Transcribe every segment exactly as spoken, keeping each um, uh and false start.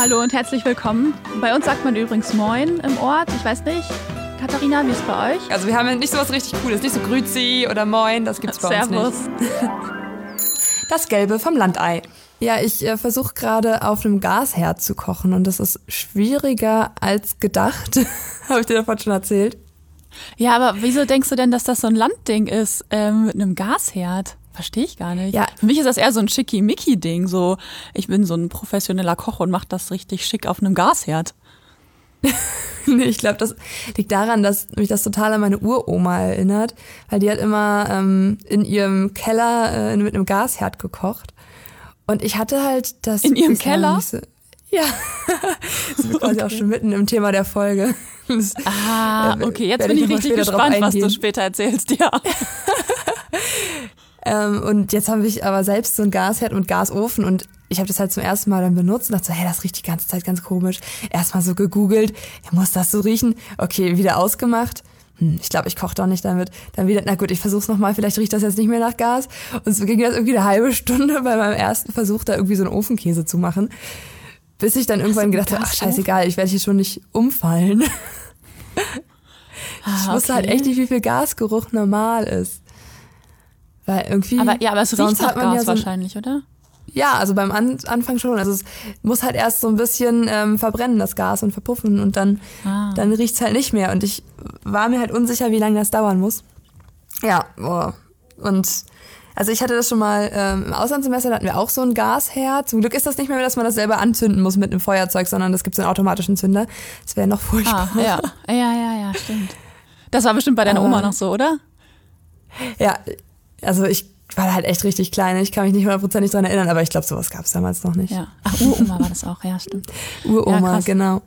Hallo und herzlich willkommen. Bei uns sagt man übrigens Moin im Ort. Ich weiß nicht, Katharina, wie ist es bei euch? Also wir haben ja nicht so was richtig Cooles, nicht so Grüezi oder Moin, das gibt's bei Servus. uns nicht. Das Gelbe vom Landei. Ja, ich äh, versuche gerade auf einem Gasherd zu kochen und das ist schwieriger als gedacht. Habe ich dir davon schon erzählt? Ja, aber wieso denkst du denn, dass das so ein Landding ist ähm, mit einem Gasherd? Verstehe ich gar nicht. Ja. Für mich ist das eher so ein Schickimicki-Ding. So, ich bin so ein professioneller Koch und mache das richtig schick auf einem Gasherd. Nee, ich glaube, das liegt daran, dass mich das total an meine Uroma erinnert, weil die hat immer ähm, in ihrem Keller äh, mit einem Gasherd gekocht. Und ich hatte halt das... In ihrem Keller? So, ja, das sind wir quasi Okay. auch schon mitten im Thema der Folge. Das, Ah, äh, okay, jetzt werde bin ich nochmal richtig später drauf gespannt, was du eingehen. später erzählst, ja. Ähm, und jetzt habe ich aber selbst so einen Gasherd und Gasofen und ich habe das halt zum ersten Mal dann benutzt und dachte so, hey, das riecht die ganze Zeit ganz komisch. Erstmal so gegoogelt, ja, muss das so riechen? Okay, wieder ausgemacht. Hm, ich glaube, ich koche doch nicht damit. Dann wieder, na gut, ich versuch's nochmal, vielleicht riecht das jetzt nicht mehr nach Gas. Und so ging das irgendwie eine halbe Stunde bei meinem ersten Versuch, da irgendwie so einen Ofenkäse zu machen. Bis ich dann irgendwann gedacht habe, ach scheißegal, ich werde hier schon nicht umfallen. Ah, Ich wusste halt okay. echt nicht, wie viel Gasgeruch normal ist. Weil irgendwie. Aber, ja, aber es sonst riecht nach hat man Gas ja so ein- wahrscheinlich, oder? Ja, also beim An- Anfang schon. Also es muss halt erst so ein bisschen ähm, verbrennen, das Gas, und verpuffen und dann, Ah. dann riecht's halt nicht mehr. Und ich war mir halt unsicher, wie lange das dauern muss. Ja, boah. Und also ich hatte das schon mal ähm, im Auslandssemester, da hatten wir auch so ein Gasherd. Zum Glück ist das nicht mehr, dass man das selber anzünden muss mit einem Feuerzeug, sondern das gibt so einen automatischen Zünder. Das wäre noch furchtbar. Ah, ja. ja, ja, ja, stimmt. Das war bestimmt bei deiner Aber- Oma noch so, oder? Ja, also ich war halt echt richtig klein. Ich kann mich nicht hundertprozentig dran erinnern, aber ich glaube, sowas gab's damals noch nicht. Ja. Ach, Uroma war das auch, ja, stimmt. Uroma, Ja, krass. genau.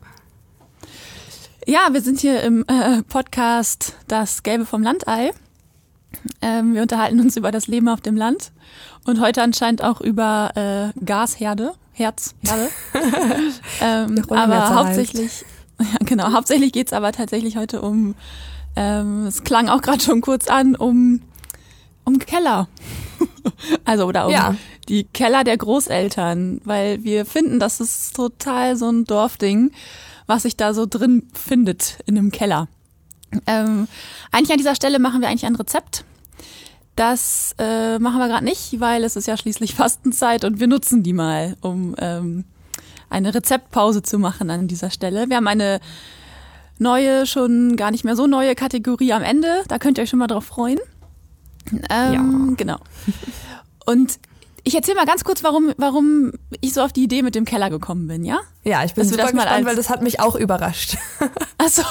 Ja, wir sind hier im äh, Podcast Das Gelbe vom Landei. Ähm, wir unterhalten uns über das Leben auf dem Land und heute anscheinend auch über äh, Gasherde, Herzherde. ähm, Der Rollenherzer aber halt. hauptsächlich, ja, genau, hauptsächlich geht's aber tatsächlich heute um, ähm, es klang auch gerade schon kurz an, um, um Keller. Also oder um Ja. die Keller der Großeltern, weil wir finden, das ist total so ein Dorfding, was sich da so drin findet in einem Keller. Ähm, eigentlich an dieser Stelle machen wir eigentlich ein Rezept. Das äh, machen wir gerade nicht, weil es ist ja schließlich Fastenzeit und wir nutzen die mal, um ähm, eine Rezeptpause zu machen an dieser Stelle. Wir haben eine neue, schon gar nicht mehr so neue Kategorie am Ende. Da könnt ihr euch schon mal drauf freuen. Ähm, Genau. Und ich erzähle mal ganz kurz, warum, warum ich so auf die Idee mit dem Keller gekommen bin, ja? Ja, ich bin Dass wir super das mal gespannt, als- weil das hat mich auch überrascht. Achso.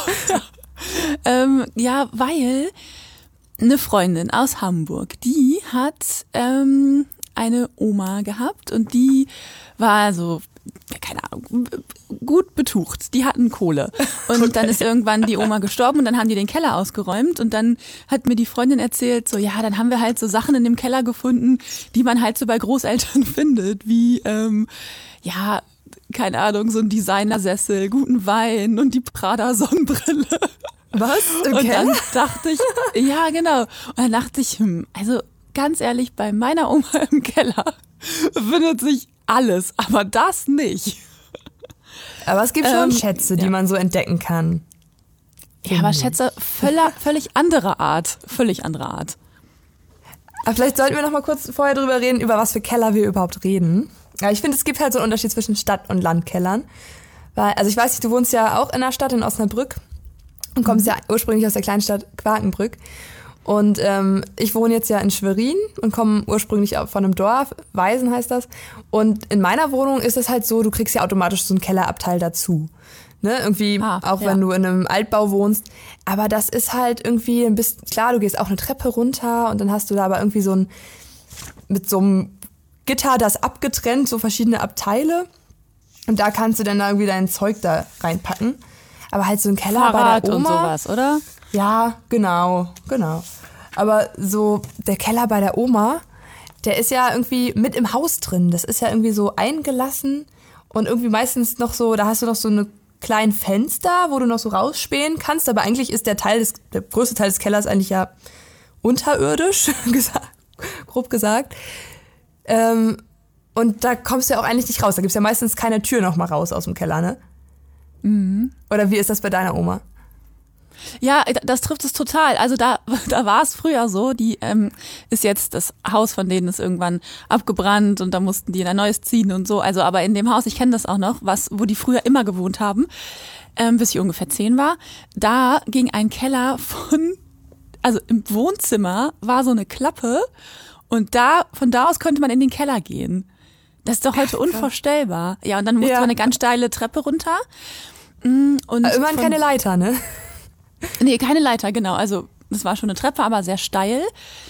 ähm, ja, weil eine Freundin aus Hamburg, die hat ähm, eine Oma gehabt und die war so, keine Ahnung, gut betucht. Die hatten Kohle. Und dann ist irgendwann die Oma gestorben und dann haben die den Keller ausgeräumt und dann hat mir die Freundin erzählt, so ja, dann haben wir halt so Sachen in dem Keller gefunden, die man halt so bei Großeltern findet, wie ähm, ja, keine Ahnung, so ein Designersessel, guten Wein und die Prada-Sonnenbrille. Was? Und dann dachte ich, ja genau, und dann dachte ich, hm, also ganz ehrlich, bei meiner Oma im Keller findet sich alles, aber das nicht. Aber es gibt schon Ähm, Schätze, die ja. man so entdecken kann. Ja, aber Schätze, völlig, völlig andere Art, völlig andere Art. Aber vielleicht sollten wir noch mal kurz vorher drüber reden, über was für Keller wir überhaupt reden. Ja, ich finde, es gibt halt so einen Unterschied zwischen Stadt- und Landkellern. Weil, also ich weiß nicht, du wohnst ja auch in der Stadt in Osnabrück und kommst ja ursprünglich aus der Kleinstadt Quakenbrück. Und ähm, ich wohne jetzt ja in Schwerin und komme ursprünglich auch von einem Dorf, Weisen heißt das. Und in meiner Wohnung ist es halt so, du kriegst ja automatisch so einen Kellerabteil dazu. Ne? Irgendwie, Ah, auch ja. wenn du in einem Altbau wohnst. Aber das ist halt irgendwie ein bisschen, klar, du gehst auch eine Treppe runter und dann hast du da aber irgendwie so ein, mit so einem Gitter das abgetrennt, so verschiedene Abteile. Und da kannst du dann da irgendwie dein Zeug da reinpacken. Aber halt so ein Keller Fahrrad bei der und Oma. sowas, oder? Ja, genau, genau. Aber so der Keller bei der Oma, der ist ja irgendwie mit im Haus drin. Das ist ja irgendwie so eingelassen und irgendwie meistens noch so, da hast du noch so eine kleinen Fenster, wo du noch so rausspähen kannst. Aber eigentlich ist der Teil des, der größte Teil des Kellers eigentlich ja unterirdisch, gesagt, grob gesagt. Ähm, Und da kommst du ja auch eigentlich nicht raus. Da gibt's ja meistens keine Tür noch mal raus aus dem Keller, ne? Mhm. Oder wie ist das bei deiner Oma? Ja, das trifft es total. Also da, da war es früher so, die ähm, ist jetzt, das Haus von denen ist irgendwann abgebrannt und da mussten die in ein neues ziehen und so. Also aber in dem Haus, ich kenne das auch noch, was, wo die früher immer gewohnt haben, ähm, bis ich ungefähr zehn war, da ging ein Keller von, also im Wohnzimmer war so eine Klappe und da, von da aus konnte man in den Keller gehen. Das ist doch heute Ach, unvorstellbar. Ja, und dann musste ja. man eine ganz steile Treppe runter. Und aber immerhin von, keine Leiter, ne? Nee, keine Leiter, genau. Also das war schon eine Treppe, aber sehr steil.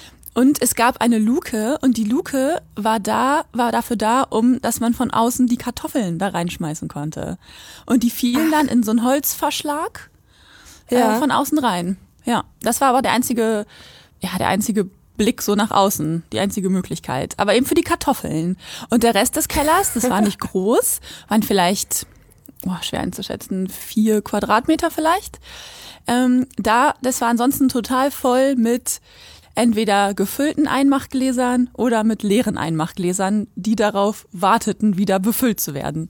Und es gab eine Luke und die Luke war da, war dafür da, um, dass man von außen die Kartoffeln da reinschmeißen konnte. Und die fielen dann in so einen Holzverschlag äh, ja. von außen rein. Ja, das war aber der einzige, ja, der einzige Blick so nach außen, die einzige Möglichkeit. Aber eben für die Kartoffeln. Und der Rest des Kellers, das war nicht groß, waren vielleicht, oh, schwer einzuschätzen, vier Quadratmeter vielleicht. Ähm, da, das war ansonsten total voll mit entweder gefüllten Einmachgläsern oder mit leeren Einmachgläsern, die darauf warteten, wieder befüllt zu werden.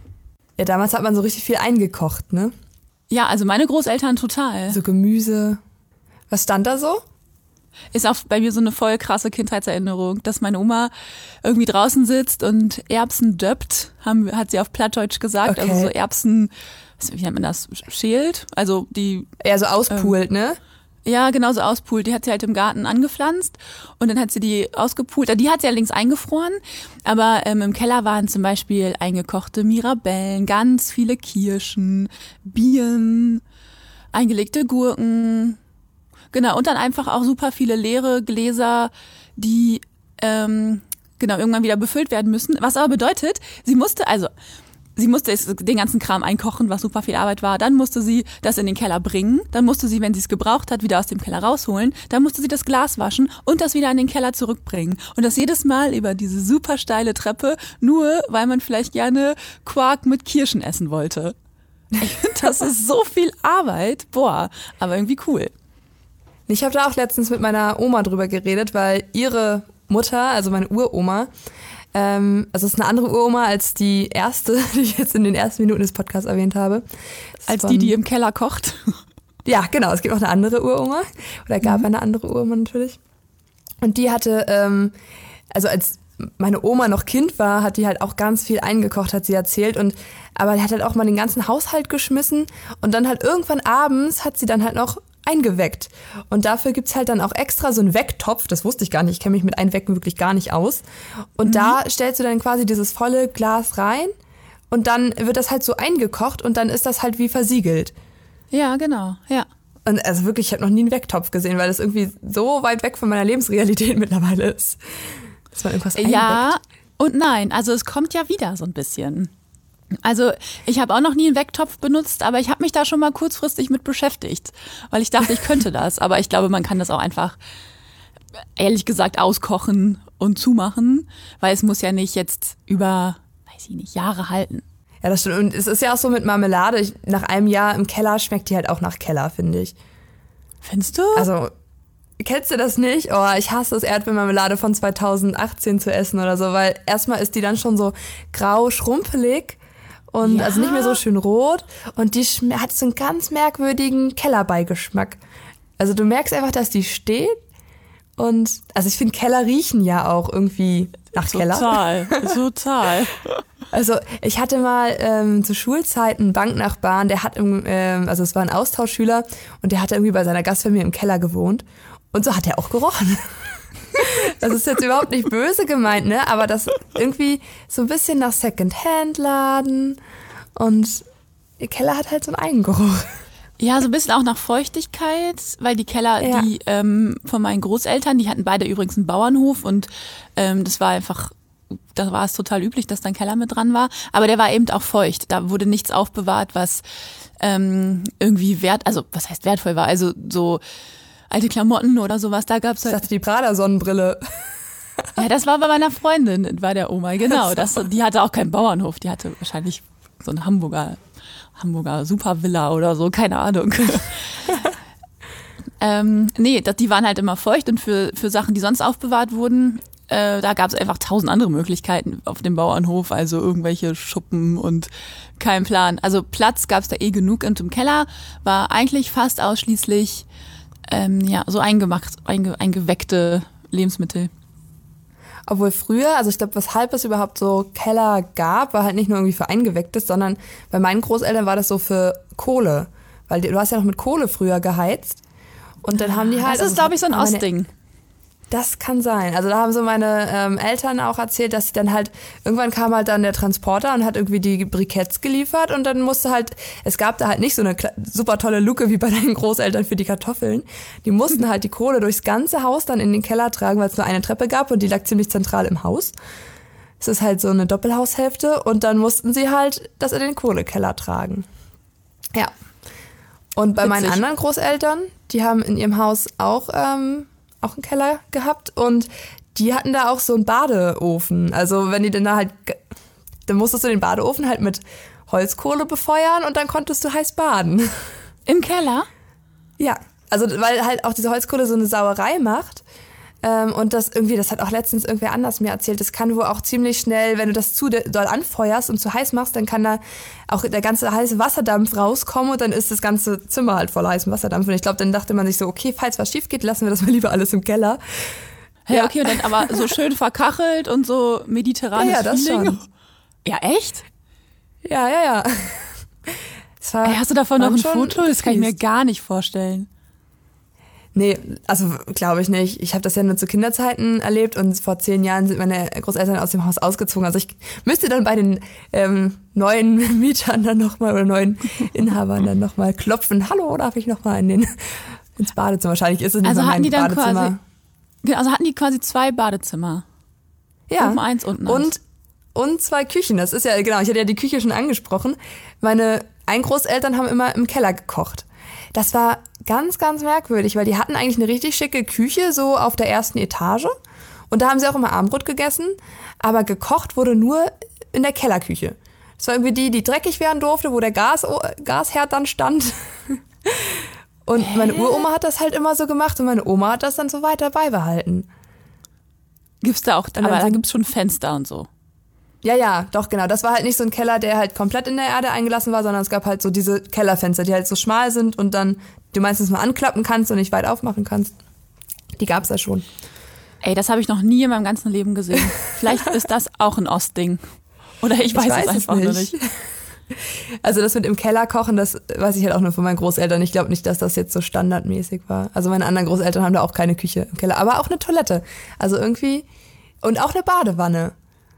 Ja, damals hat man so richtig viel eingekocht, ne? Ja, also meine Großeltern total. So Gemüse. Was stand da so? Ist auch bei mir so eine voll krasse Kindheitserinnerung, dass meine Oma irgendwie draußen sitzt und Erbsen döppt, haben, hat sie auf Plattdeutsch gesagt, okay. Also so Erbsen, wie nennt man das, schält, also die... Eher so auspult, ähm, ne? Ja, genau so auspult. Die hat sie halt im Garten angepflanzt und dann hat sie die ausgepult. Die hat sie allerdings eingefroren, aber ähm, im Keller waren zum Beispiel eingekochte Mirabellen, ganz viele Kirschen, Birnen, eingelegte Gurken... Genau, und dann einfach auch super viele leere Gläser, die ähm, genau irgendwann wieder befüllt werden müssen. Was aber bedeutet, sie musste, also sie musste den ganzen Kram einkochen, was super viel Arbeit war. Dann musste sie das in den Keller bringen. Dann musste sie, wenn sie es gebraucht hat, wieder aus dem Keller rausholen. Dann musste sie das Glas waschen und das wieder in den Keller zurückbringen. Und das jedes Mal über diese super steile Treppe, nur weil man vielleicht gerne Quark mit Kirschen essen wollte. Ich finde, das ist so viel Arbeit. Boah, aber irgendwie cool. Ich habe da auch letztens mit meiner Oma drüber geredet, weil ihre Mutter, also meine Uroma, ähm, also es ist eine andere Uroma als die erste, die ich jetzt in den ersten Minuten des Podcasts erwähnt habe. Als von, die, die im Keller kocht? Ja, genau, es gibt auch eine andere Uroma, oder gab mhm. eine andere Uroma natürlich. Und die hatte, ähm, also als meine Oma noch Kind war, hat die halt auch ganz viel eingekocht, hat sie erzählt. Und aber die hat halt auch mal den ganzen Haushalt geschmissen und dann halt irgendwann abends hat sie dann halt noch eingeweckt. Und dafür gibt's halt dann auch extra so einen Wecktopf, das wusste ich gar nicht, ich kenne mich mit Einwecken wirklich gar nicht aus. Und mhm. da stellst du dann quasi dieses volle Glas rein und dann wird das halt so eingekocht und dann ist das halt wie versiegelt. Ja, genau, ja. Und also wirklich, ich habe noch nie einen Wecktopf gesehen, weil das irgendwie so weit weg von meiner Lebensrealität mittlerweile ist. Dass man irgendwas einweckt. Ja und nein, also es kommt ja wieder so ein bisschen. Also ich habe auch noch nie einen Wecktopf benutzt, aber ich habe mich da schon mal kurzfristig mit beschäftigt, weil ich dachte, ich könnte das. Aber ich glaube, man kann das auch einfach, ehrlich gesagt, auskochen und zumachen, weil es muss ja nicht jetzt über, weiß ich nicht, Jahre halten. Ja, das stimmt. Und es ist ja auch so mit Marmelade, ich, nach einem Jahr im Keller schmeckt die halt auch nach Keller, finde ich. Findest du? Also, kennst du das nicht? Oh, ich hasse es, Erdbeermarmelade von zweitausendachtzehn zu essen oder so, weil erstmal ist die dann schon so grau, schrumpelig. Und ja. Also nicht mehr so schön rot. Und die schm- hat so einen ganz merkwürdigen Kellerbeigeschmack. Also du merkst einfach, dass die steht. Und also ich finde, Keller riechen ja auch irgendwie nach total, Keller. Total, total. Also ich hatte mal ähm, zu Schulzeiten einen Banknachbarn, der hat, im, ähm, also es war ein Austauschschüler und der hat irgendwie bei seiner Gastfamilie im Keller gewohnt. Und so hat er auch gerochen. Das ist jetzt überhaupt nicht böse gemeint, ne? Aber das irgendwie so ein bisschen nach Second-Hand-Laden und der Keller hat halt so einen Eigengeruch. Ja, so ein bisschen auch nach Feuchtigkeit, weil die Keller, ja. die ähm, von meinen Großeltern, die hatten beide übrigens einen Bauernhof und ähm, das war einfach, da war es total üblich, dass da ein Keller mit dran war. Aber der war eben auch feucht. Da wurde nichts aufbewahrt, was ähm, irgendwie wert, also was heißt wertvoll war, also so alte Klamotten oder sowas, da gab's halt. Ich dachte, die Prada-Sonnenbrille. Ja, das war bei meiner Freundin, bei der Oma, genau. Das, die hatte auch keinen Bauernhof, die hatte wahrscheinlich so eine Hamburger, Hamburger Supervilla oder so, keine Ahnung. ähm, nee, das, die waren halt immer feucht und für, für Sachen, die sonst aufbewahrt wurden, äh, da gab es einfach tausend andere Möglichkeiten auf dem Bauernhof, also irgendwelche Schuppen und kein Plan. Also Platz gab es da eh genug und im Keller war eigentlich fast ausschließlich ähm, ja so eingemacht, einge, eingeweckte Lebensmittel. Obwohl früher, also ich glaube, weshalb es überhaupt so Keller gab, war halt nicht nur irgendwie für Eingewecktes, sondern bei meinen Großeltern war das so für Kohle. Weil die, du hast ja noch mit Kohle früher geheizt. Und dann haben die halt... Das ist, glaube ich, so ein also Ostding. Das kann sein. Also da haben so meine ähm, Eltern auch erzählt, dass sie dann halt, irgendwann kam halt dann der Transporter und hat irgendwie die Briketts geliefert und dann musste halt, es gab da halt nicht so eine super tolle Luke wie bei deinen Großeltern für die Kartoffeln. Die mussten halt die Kohle durchs ganze Haus dann in den Keller tragen, weil es nur eine Treppe gab und die lag ziemlich zentral im Haus. Es ist halt so eine Doppelhaushälfte und dann mussten sie halt das in den Kohlekeller tragen. Ja. Und bei Witzig. meinen anderen Großeltern, die haben in ihrem Haus auch... Ähm, auch einen Keller gehabt und die hatten da auch so einen Badeofen. Also wenn die dann da halt, dann musstest du den Badeofen halt mit Holzkohle befeuern und dann konntest du heiß baden. Im Keller? Ja, also weil halt auch diese Holzkohle so eine Sauerei macht ähm, und das irgendwie, das hat auch letztens irgendwer anders mir erzählt, das kann wohl auch ziemlich schnell, wenn du das zu doll anfeuerst und zu heiß machst, dann kann da auch der ganze heiße Wasserdampf rauskommen und dann ist das ganze Zimmer halt voll heißem Wasserdampf. Und ich glaube, dann dachte man sich so, okay, falls was schief geht, lassen wir das mal lieber alles im Keller. Hey, ja, okay, und dann aber so schön verkachelt und so mediterranes ja, ja, das Feeling. Schon. Ja, echt? Ja, ja, ja. War, Ey, hast du davon noch ein Foto? Das kann ich mir gar nicht vorstellen. Nee, also glaube ich nicht. Ich habe das ja nur zu Kinderzeiten erlebt und vor zehn Jahren sind meine Großeltern aus dem Haus ausgezogen. Also ich müsste dann bei den ähm, neuen Mietern dann nochmal oder neuen Inhabern dann nochmal klopfen. Hallo, darf ich nochmal in den ins Badezimmer? Wahrscheinlich ist es nicht also mehr hatten mein die dann Badezimmer. Quasi, also hatten die quasi zwei Badezimmer? Ja. Oben eins, unten eins. Und, und zwei Küchen. Das ist ja, genau, ich hatte ja die Küche schon angesprochen. Meine Eingroßeltern haben immer im Keller gekocht. Das war ganz, ganz merkwürdig, weil die hatten eigentlich eine richtig schicke Küche, so auf der ersten Etage. Und da haben sie auch immer Abendbrot gegessen. Aber gekocht wurde nur in der Kellerküche. Das war irgendwie die, die dreckig werden durfte, wo der Gas, Gasherd dann stand. Und Hä? meine Uroma hat das halt immer so gemacht und meine Oma hat das dann so weiter beibehalten. Gibt's da auch, aber da gibt's schon Fenster und so. Ja, ja, doch, genau. Das war halt nicht so ein Keller, der halt komplett in der Erde eingelassen war, sondern es gab halt so diese Kellerfenster, die halt so schmal sind und dann du meistens mal anklappen kannst und nicht weit aufmachen kannst. Die gab's da schon. Ey, das habe ich noch nie in meinem ganzen Leben gesehen. Vielleicht ist das auch ein Ostding. Oder ich weiß, ich weiß es einfach es nicht. nur nicht. Also das mit im Keller kochen, das weiß ich halt auch nur von meinen Großeltern. Ich glaube nicht, dass das jetzt so standardmäßig war. Also meine anderen Großeltern haben da auch keine Küche im Keller, aber auch eine Toilette. Also irgendwie und auch eine Badewanne.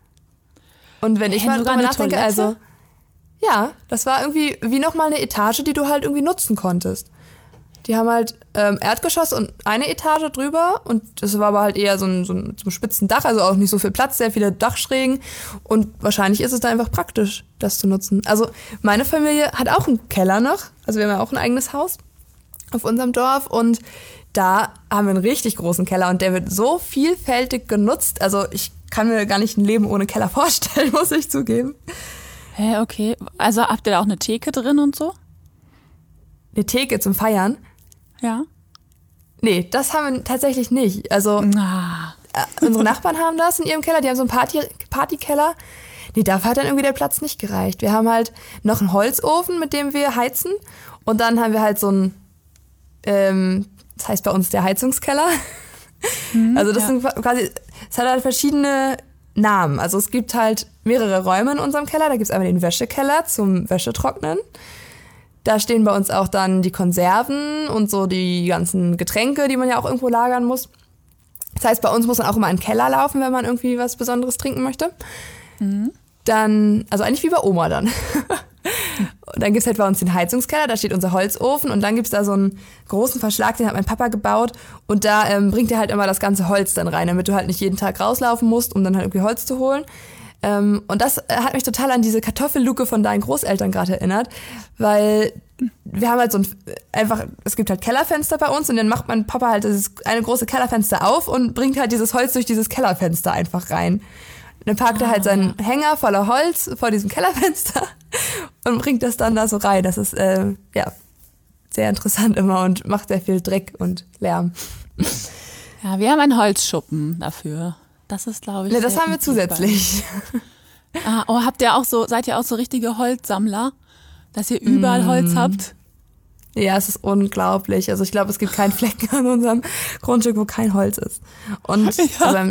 Und wenn ich mal drüber nachdenke, also ja, das war irgendwie wie nochmal eine Etage, die du halt irgendwie nutzen konntest. Die haben halt ähm, Erdgeschoss und eine Etage drüber und das war aber halt eher so ein, so ein, so ein spitzen Dach, also auch nicht so viel Platz, sehr viele Dachschrägen und wahrscheinlich ist es da einfach praktisch, das zu nutzen. Also meine Familie hat auch einen Keller noch, also wir haben ja auch ein eigenes Haus auf unserem Dorf und da haben wir einen richtig großen Keller und der wird so vielfältig genutzt, also ich kann mir gar nicht ein Leben ohne Keller vorstellen, muss ich zugeben. Hä, okay. Also habt ihr da auch eine Theke drin und so? Eine Theke zum Feiern? Ja. Nee, das haben wir tatsächlich nicht. Also ah. äh, unsere Nachbarn haben das in ihrem Keller, die haben so einen Party, Partykeller. Nee, dafür hat dann irgendwie der Platz nicht gereicht. Wir haben halt noch einen Holzofen, mit dem wir heizen und dann haben wir halt so einen, ähm, das heißt bei uns der Heizungskeller. Mhm, also das ja. sind quasi, es hat halt verschiedene Namen. Also es gibt halt mehrere Räume in unserem Keller. Da gibt es einmal den Wäschekeller zum Wäschetrocknen. Da stehen bei uns auch dann die Konserven und so die ganzen Getränke, die man ja auch irgendwo lagern muss. Das heißt, bei uns muss man auch immer in den Keller laufen, wenn man irgendwie was Besonderes trinken möchte. Mhm. Dann, also eigentlich wie bei Oma dann. Und dann gibt's halt bei uns den Heizungskeller, da steht unser Holzofen und dann gibt's da so einen großen Verschlag, den hat mein Papa gebaut und da ähm, bringt er halt immer das ganze Holz dann rein, damit du halt nicht jeden Tag rauslaufen musst, um dann halt irgendwie Holz zu holen. Ähm, und das hat mich total an diese Kartoffelluke von deinen Großeltern gerade erinnert, weil wir haben halt so ein, einfach, es gibt halt Kellerfenster bei uns und dann macht mein Papa halt dieses eine große Kellerfenster auf und bringt halt dieses Holz durch dieses Kellerfenster einfach rein. Dann parkt er halt seinen Hänger voller Holz vor diesem Kellerfenster und bringt das dann da so rein. Das ist äh, ja sehr interessant immer und macht sehr viel Dreck und Lärm. Ja, wir haben einen Holzschuppen dafür. Das ist, glaube ich. Ne, das sehr haben wir üblich zusätzlich. bei- Ah, oh, habt ihr auch so, seid ihr auch so richtige Holzsammler? Dass ihr überall Mm. Holz habt? Ja, es ist unglaublich. Also ich glaube, es gibt keinen Flecken an unserem Grundstück, wo kein Holz ist. Und Ja. aber,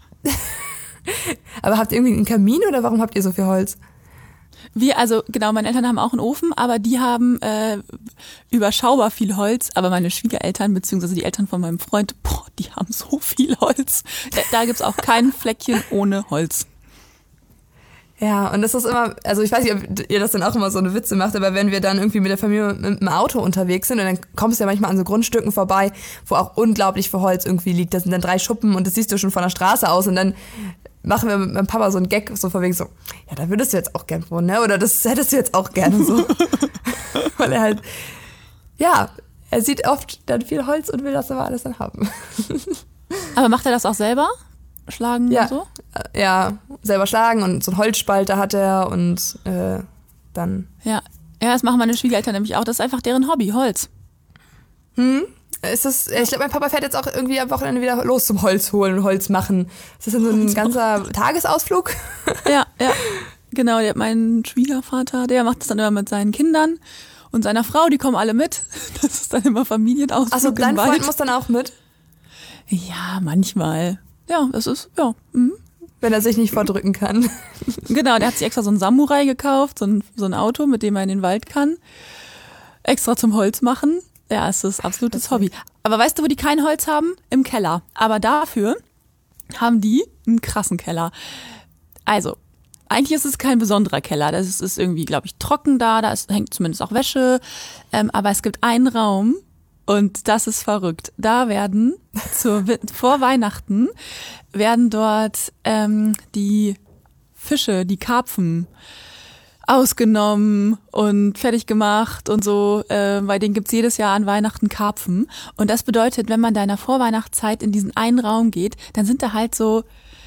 aber habt ihr irgendwie einen Kamin oder warum habt ihr so viel Holz? Wir, also genau, meine Eltern haben auch einen Ofen, aber die haben äh, überschaubar viel Holz. Aber meine Schwiegereltern, beziehungsweise die Eltern von meinem Freund, boah, die haben so viel Holz. Da, da gibt's auch kein Fleckchen ohne Holz. Ja, und das ist immer, also ich weiß nicht, ob ihr das dann auch immer so eine Witze macht, aber wenn wir dann irgendwie mit der Familie mit dem Auto unterwegs sind und dann kommst du ja manchmal an so Grundstücken vorbei, wo auch unglaublich viel Holz irgendwie liegt. Das sind dann drei Schuppen und das siehst du schon von der Straße aus und dann machen wir mit meinem Papa so einen Gag, so von wegen so, ja, da würdest du jetzt auch gern wohnen, ne? Oder das hättest du jetzt auch gerne so. Weil er halt, ja, er sieht oft dann viel Holz und will das aber alles dann haben. Aber macht er das auch selber? Schlagen Ja. und so? Ja, selber schlagen und so einen Holzspalter hat er und äh, dann Ja. Ja, das machen meine Schwiegereltern nämlich auch. Das ist einfach deren Hobby, Holz. ist es, ich glaube, mein Papa fährt jetzt auch irgendwie am Wochenende wieder los zum Holz holen und Holz machen. Ist das dann so ein ganzer Tagesausflug? Ja, ja. Genau, der, mein Schwiegervater, der macht das dann immer mit seinen Kindern und seiner Frau, die kommen alle mit. Das ist dann immer Familienausflug Achso, im dein Wald. Freund muss dann auch mit, Ja, manchmal. Ja, das ist, ja. Mhm. wenn er sich nicht vordrücken kann. Genau, der hat sich extra so einen Samurai gekauft, so ein, so ein Auto, mit dem er in den Wald kann. Extra zum Holz machen. Ja, es ist absolutes Hobby. Aber weißt du, wo die kein Holz haben? Im Keller. Aber dafür haben die einen krassen Keller. Also, eigentlich ist es kein besonderer Keller. Das ist, ist irgendwie, glaube ich, trocken da. Da ist, hängt zumindest auch Wäsche. Ähm, aber es gibt einen Raum, und das ist verrückt. Da werden zur, Wi- vor Weihnachten werden dort ähm, die Fische, die Karpfen ausgenommen und fertig gemacht und so. Äh, bei denen gibt's jedes Jahr an Weihnachten Karpfen. Und das bedeutet, wenn man da in der Vorweihnachtszeit in diesen einen Raum geht, dann sind da halt so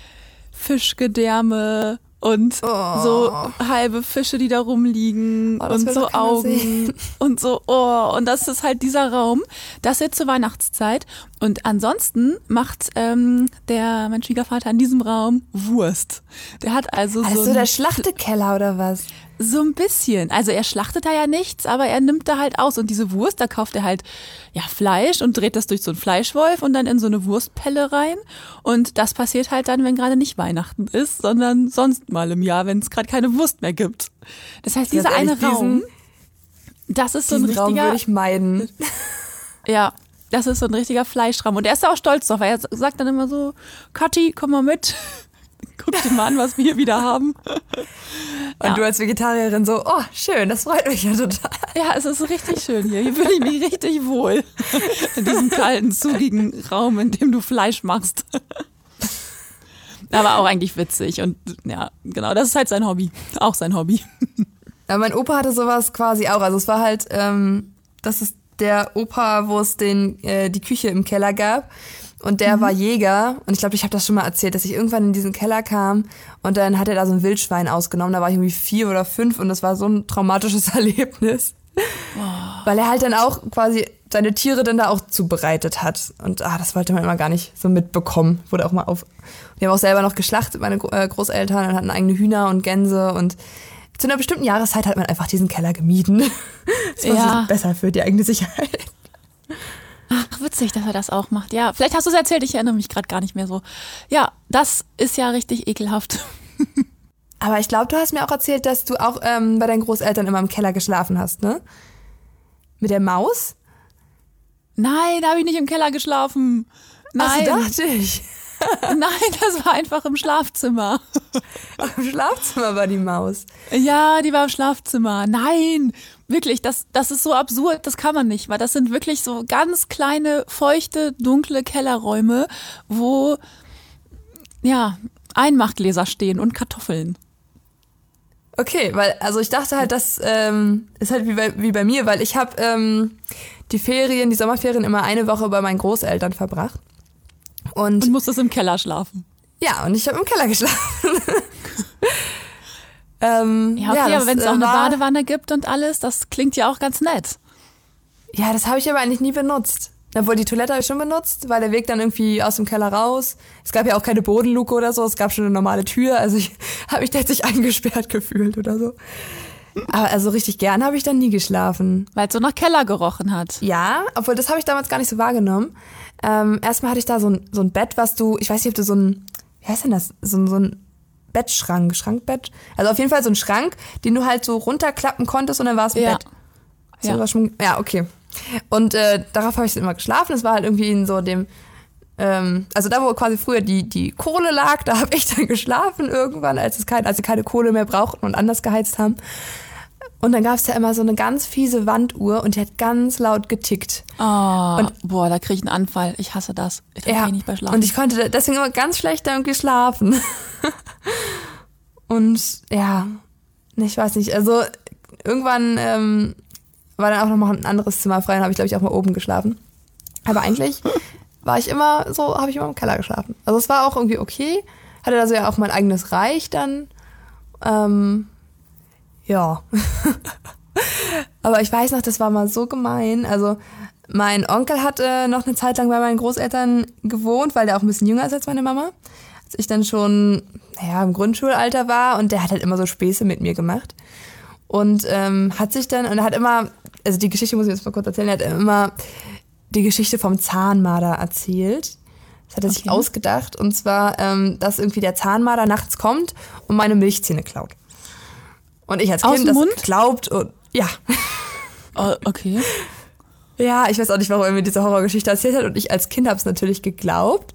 Fischgedärme und Oh. so halbe Fische, die da rumliegen Oh, das und will so doch keiner Augen sehen. und so, oh, und das ist halt dieser Raum, das wird zur Weihnachtszeit und ansonsten macht ähm, der, mein Schwiegervater in diesem Raum Wurst. Der hat also Also so, so ein, der Schlachtekeller oder was? so ein bisschen, also er schlachtet da ja nichts, aber er nimmt da halt aus und diese Wurst, da kauft er halt ja Fleisch und dreht das durch so einen Fleischwolf und dann in so eine Wurstpelle rein und das passiert halt dann, wenn gerade nicht Weihnachten ist, sondern sonst mal im Jahr, wenn es gerade keine Wurst mehr gibt. Das heißt, dieser Ganz eine ehrlich, Raum, diesen- das ist so ein Diesen Raum richtiger, würde ich meiden. ja, das ist so ein richtiger Fleischraum und er ist da auch stolz drauf, weil er sagt dann immer so, Kathi, komm mal mit, guck dir mal an, was wir hier wieder haben. Und Ja. du als Vegetarierin so, oh, schön, das freut mich ja total. Ja, es ist richtig schön hier. Hier fühle ich mich richtig wohl. In diesem kalten, zugigen Raum, in dem du Fleisch machst. Aber auch eigentlich witzig. Und ja, genau, das ist halt sein Hobby. Auch sein Hobby. Ja, mein Opa hatte sowas quasi auch. Also es war halt, ähm, das ist der Opa, wo es den äh, die Küche im Keller gab. Und der war Jäger. Und ich glaube, ich habe das schon mal erzählt, dass ich irgendwann in diesen Keller kam und dann hat er da so ein Wildschwein ausgenommen. Da war ich irgendwie vier oder fünf und das war so ein traumatisches Erlebnis. Weil er halt dann auch quasi seine Tiere dann da auch zubereitet hat. Und ah, das wollte man immer gar nicht so mitbekommen. Wurde auch mal auf. Wir haben auch selber noch geschlachtet, meine Gro- äh, Großeltern, und hatten eigene Hühner und Gänse. Und zu einer bestimmten Jahreszeit hat man einfach diesen Keller gemieden. Das war Ja. so besser für die eigene Sicherheit. Ach, witzig, dass er das auch macht. Ja, vielleicht hast du es erzählt, ich erinnere mich gerade gar nicht mehr so. Ja, das ist ja richtig ekelhaft. Aber ich glaube, du hast mir auch erzählt, dass du auch ähm, bei deinen Großeltern immer im Keller geschlafen hast, ne? Mit der Maus? Nein, da habe ich nicht im Keller geschlafen. Nein, Ach, so dachte ich. nein, das war einfach im Schlafzimmer. Im Schlafzimmer war die Maus. Ja, die war im Schlafzimmer. Nein, wirklich, das, das ist so absurd, das kann man nicht, weil das sind wirklich so ganz kleine, feuchte, dunkle Kellerräume, wo, ja, Einmachgläser stehen und Kartoffeln. Okay, weil, also ich dachte halt, das ähm, ist halt wie bei, wie bei mir, weil ich habe ähm, die Ferien, die Sommerferien immer eine Woche bei meinen Großeltern verbracht. Und, Und musstest im Keller schlafen. ja, und ich habe im Keller geschlafen. ähm, Ja, okay, das, aber wenn es äh, auch eine war- Badewanne gibt und alles, das klingt ja auch ganz nett. Ja, das habe ich aber eigentlich nie benutzt. Obwohl, die Toilette habe ich schon benutzt, weil der Weg dann irgendwie aus dem Keller raus. Es gab ja auch keine Bodenluke oder so, es gab schon eine normale Tür. Also ich habe mich da jetzt nicht eingesperrt gefühlt oder so. Aber also richtig gern habe ich dann nie geschlafen. Weil es so nach Keller gerochen hat. Ja, obwohl das habe ich damals gar nicht so wahrgenommen. Ähm, erstmal hatte ich da so ein, so ein Bett, was du, ich weiß nicht, ob du so ein, wie heißt denn das, so, ein- so ein Bettschrank, Schrankbett. Also auf jeden Fall so ein Schrank, den du halt so runterklappen konntest und dann war es ein Ja. Bett. Hast du Ja. das schon, ja, okay. Und äh, darauf habe ich immer geschlafen. Es war halt irgendwie in so dem, ähm, also da, wo quasi früher die, die Kohle lag, da habe ich dann geschlafen irgendwann, als es kein, als sie keine Kohle mehr brauchten und anders geheizt haben. Und dann gab es ja immer so eine ganz fiese Wanduhr und die hat ganz laut getickt. Oh, Und- boah, da kriege ich einen Anfall. Ich hasse das. Ich kann Ja, nicht bei Schlafen. und ich konnte deswegen immer ganz schlecht irgendwie schlafen. Und ja, ich weiß nicht, also irgendwann ähm, war dann auch noch mal ein anderes Zimmer frei, dann habe ich glaube ich auch mal oben geschlafen. Aber eigentlich war ich immer so, habe ich immer im Keller geschlafen. Also es war auch irgendwie okay, hatte also ja auch mein eigenes Reich dann. Ähm, ja. Aber ich weiß noch, das war mal so gemein. Also mein Onkel hatte noch eine Zeit lang bei meinen Großeltern gewohnt, weil der auch ein bisschen jünger ist als meine Mama. Als ich dann schon naja, im Grundschulalter war und der hat halt immer so Späße mit mir gemacht. Und ähm, hat sich dann, und er hat immer, also die Geschichte muss ich jetzt mal kurz erzählen, er hat immer die Geschichte vom Zahnmarder erzählt. Das hat er sich Okay. ausgedacht. Und zwar, ähm, dass irgendwie der Zahnmarder nachts kommt und meine Milchzähne klaut. Und ich als Aus Kind dem das Mund? glaubt und ja. Oh, okay. Ja, ich weiß auch nicht, warum er mir diese Horrorgeschichte erzählt hat und ich als Kind habe es natürlich geglaubt.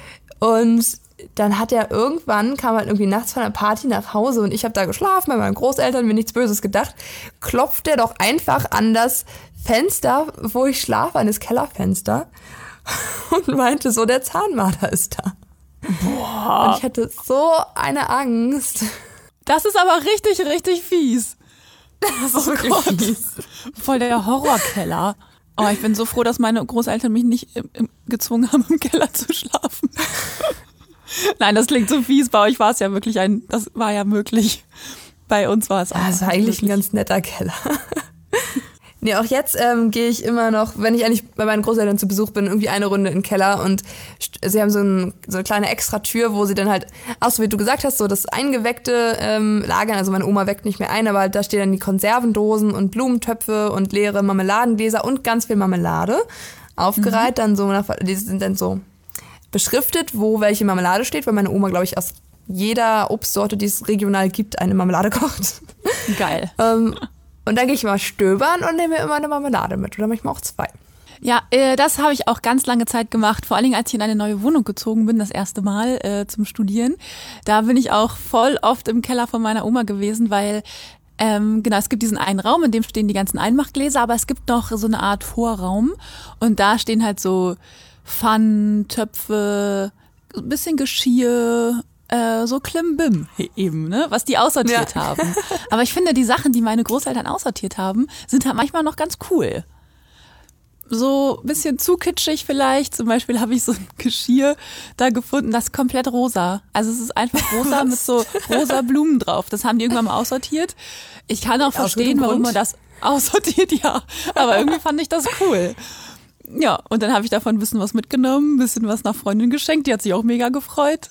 Und dann hat er irgendwann, kam halt irgendwie nachts von einer Party nach Hause und ich habe da geschlafen bei meinen Großeltern, mir nichts Böses gedacht, klopft er doch einfach an das Fenster, wo ich schlafe, an das Kellerfenster und meinte so, der Zahnmarder ist da. Boah. Und ich hatte so eine Angst. Das ist aber richtig, richtig fies. Das ist wirklich Gott. fies. Voll der Horrorkeller. Oh, ich bin so froh, dass meine Großeltern mich nicht im, im, gezwungen haben, im Keller zu schlafen. Nein, das klingt so fies. Bei euch war es ja wirklich ein, das war ja möglich. Bei uns war es auch. Das war eigentlich ein wirklich- ganz netter Keller. Nee, auch jetzt ähm, gehe ich immer noch, wenn ich eigentlich bei meinen Großeltern zu Besuch bin, irgendwie eine Runde in den Keller und st- sie haben so, ein, so eine kleine Extratür, wo sie dann halt, auch so wie du gesagt hast, so das Eingeweckte ähm, lagern. Also meine Oma weckt nicht mehr ein, aber da stehen dann die Konservendosen und Blumentöpfe und leere Marmeladengläser und ganz viel Marmelade aufgereiht. Dann so, nach, die sind dann so beschriftet, wo welche Marmelade steht, weil meine Oma, glaube ich, aus jeder Obstsorte, die es regional gibt, eine Marmelade kocht. Geil. Ähm, und dann gehe ich mal stöbern und nehme mir immer eine Marmelade mit oder manchmal auch zwei. Ja, äh, das habe ich auch ganz lange Zeit gemacht. Vor allen Dingen, als ich in eine neue Wohnung gezogen bin, das erste Mal äh, zum Studieren. Da bin ich auch voll oft im Keller von meiner Oma gewesen, weil ähm, genau, es gibt diesen einen Raum, in dem stehen die ganzen Einmachgläser, aber es gibt noch so eine Art Vorraum und da stehen halt so Pfannen, Töpfe, ein bisschen Geschirr, äh, so Klimbim eben, ne, was die aussortiert Ja. haben. Aber ich finde, die Sachen, die meine Großeltern aussortiert haben, sind halt manchmal noch ganz cool. So ein bisschen zu kitschig vielleicht. Zum Beispiel habe ich so ein Geschirr da gefunden, das ist komplett rosa. Also es ist einfach rosa mit so rosa Blumen drauf. Das haben die irgendwann mal aussortiert. Ich kann auch verstehen, gutem warum Grund. man das aussortiert, ja. Aber irgendwie fand ich das cool. Ja, und dann habe ich davon ein bisschen was mitgenommen, ein bisschen was nach Freundin geschenkt. Die hat sich auch mega gefreut.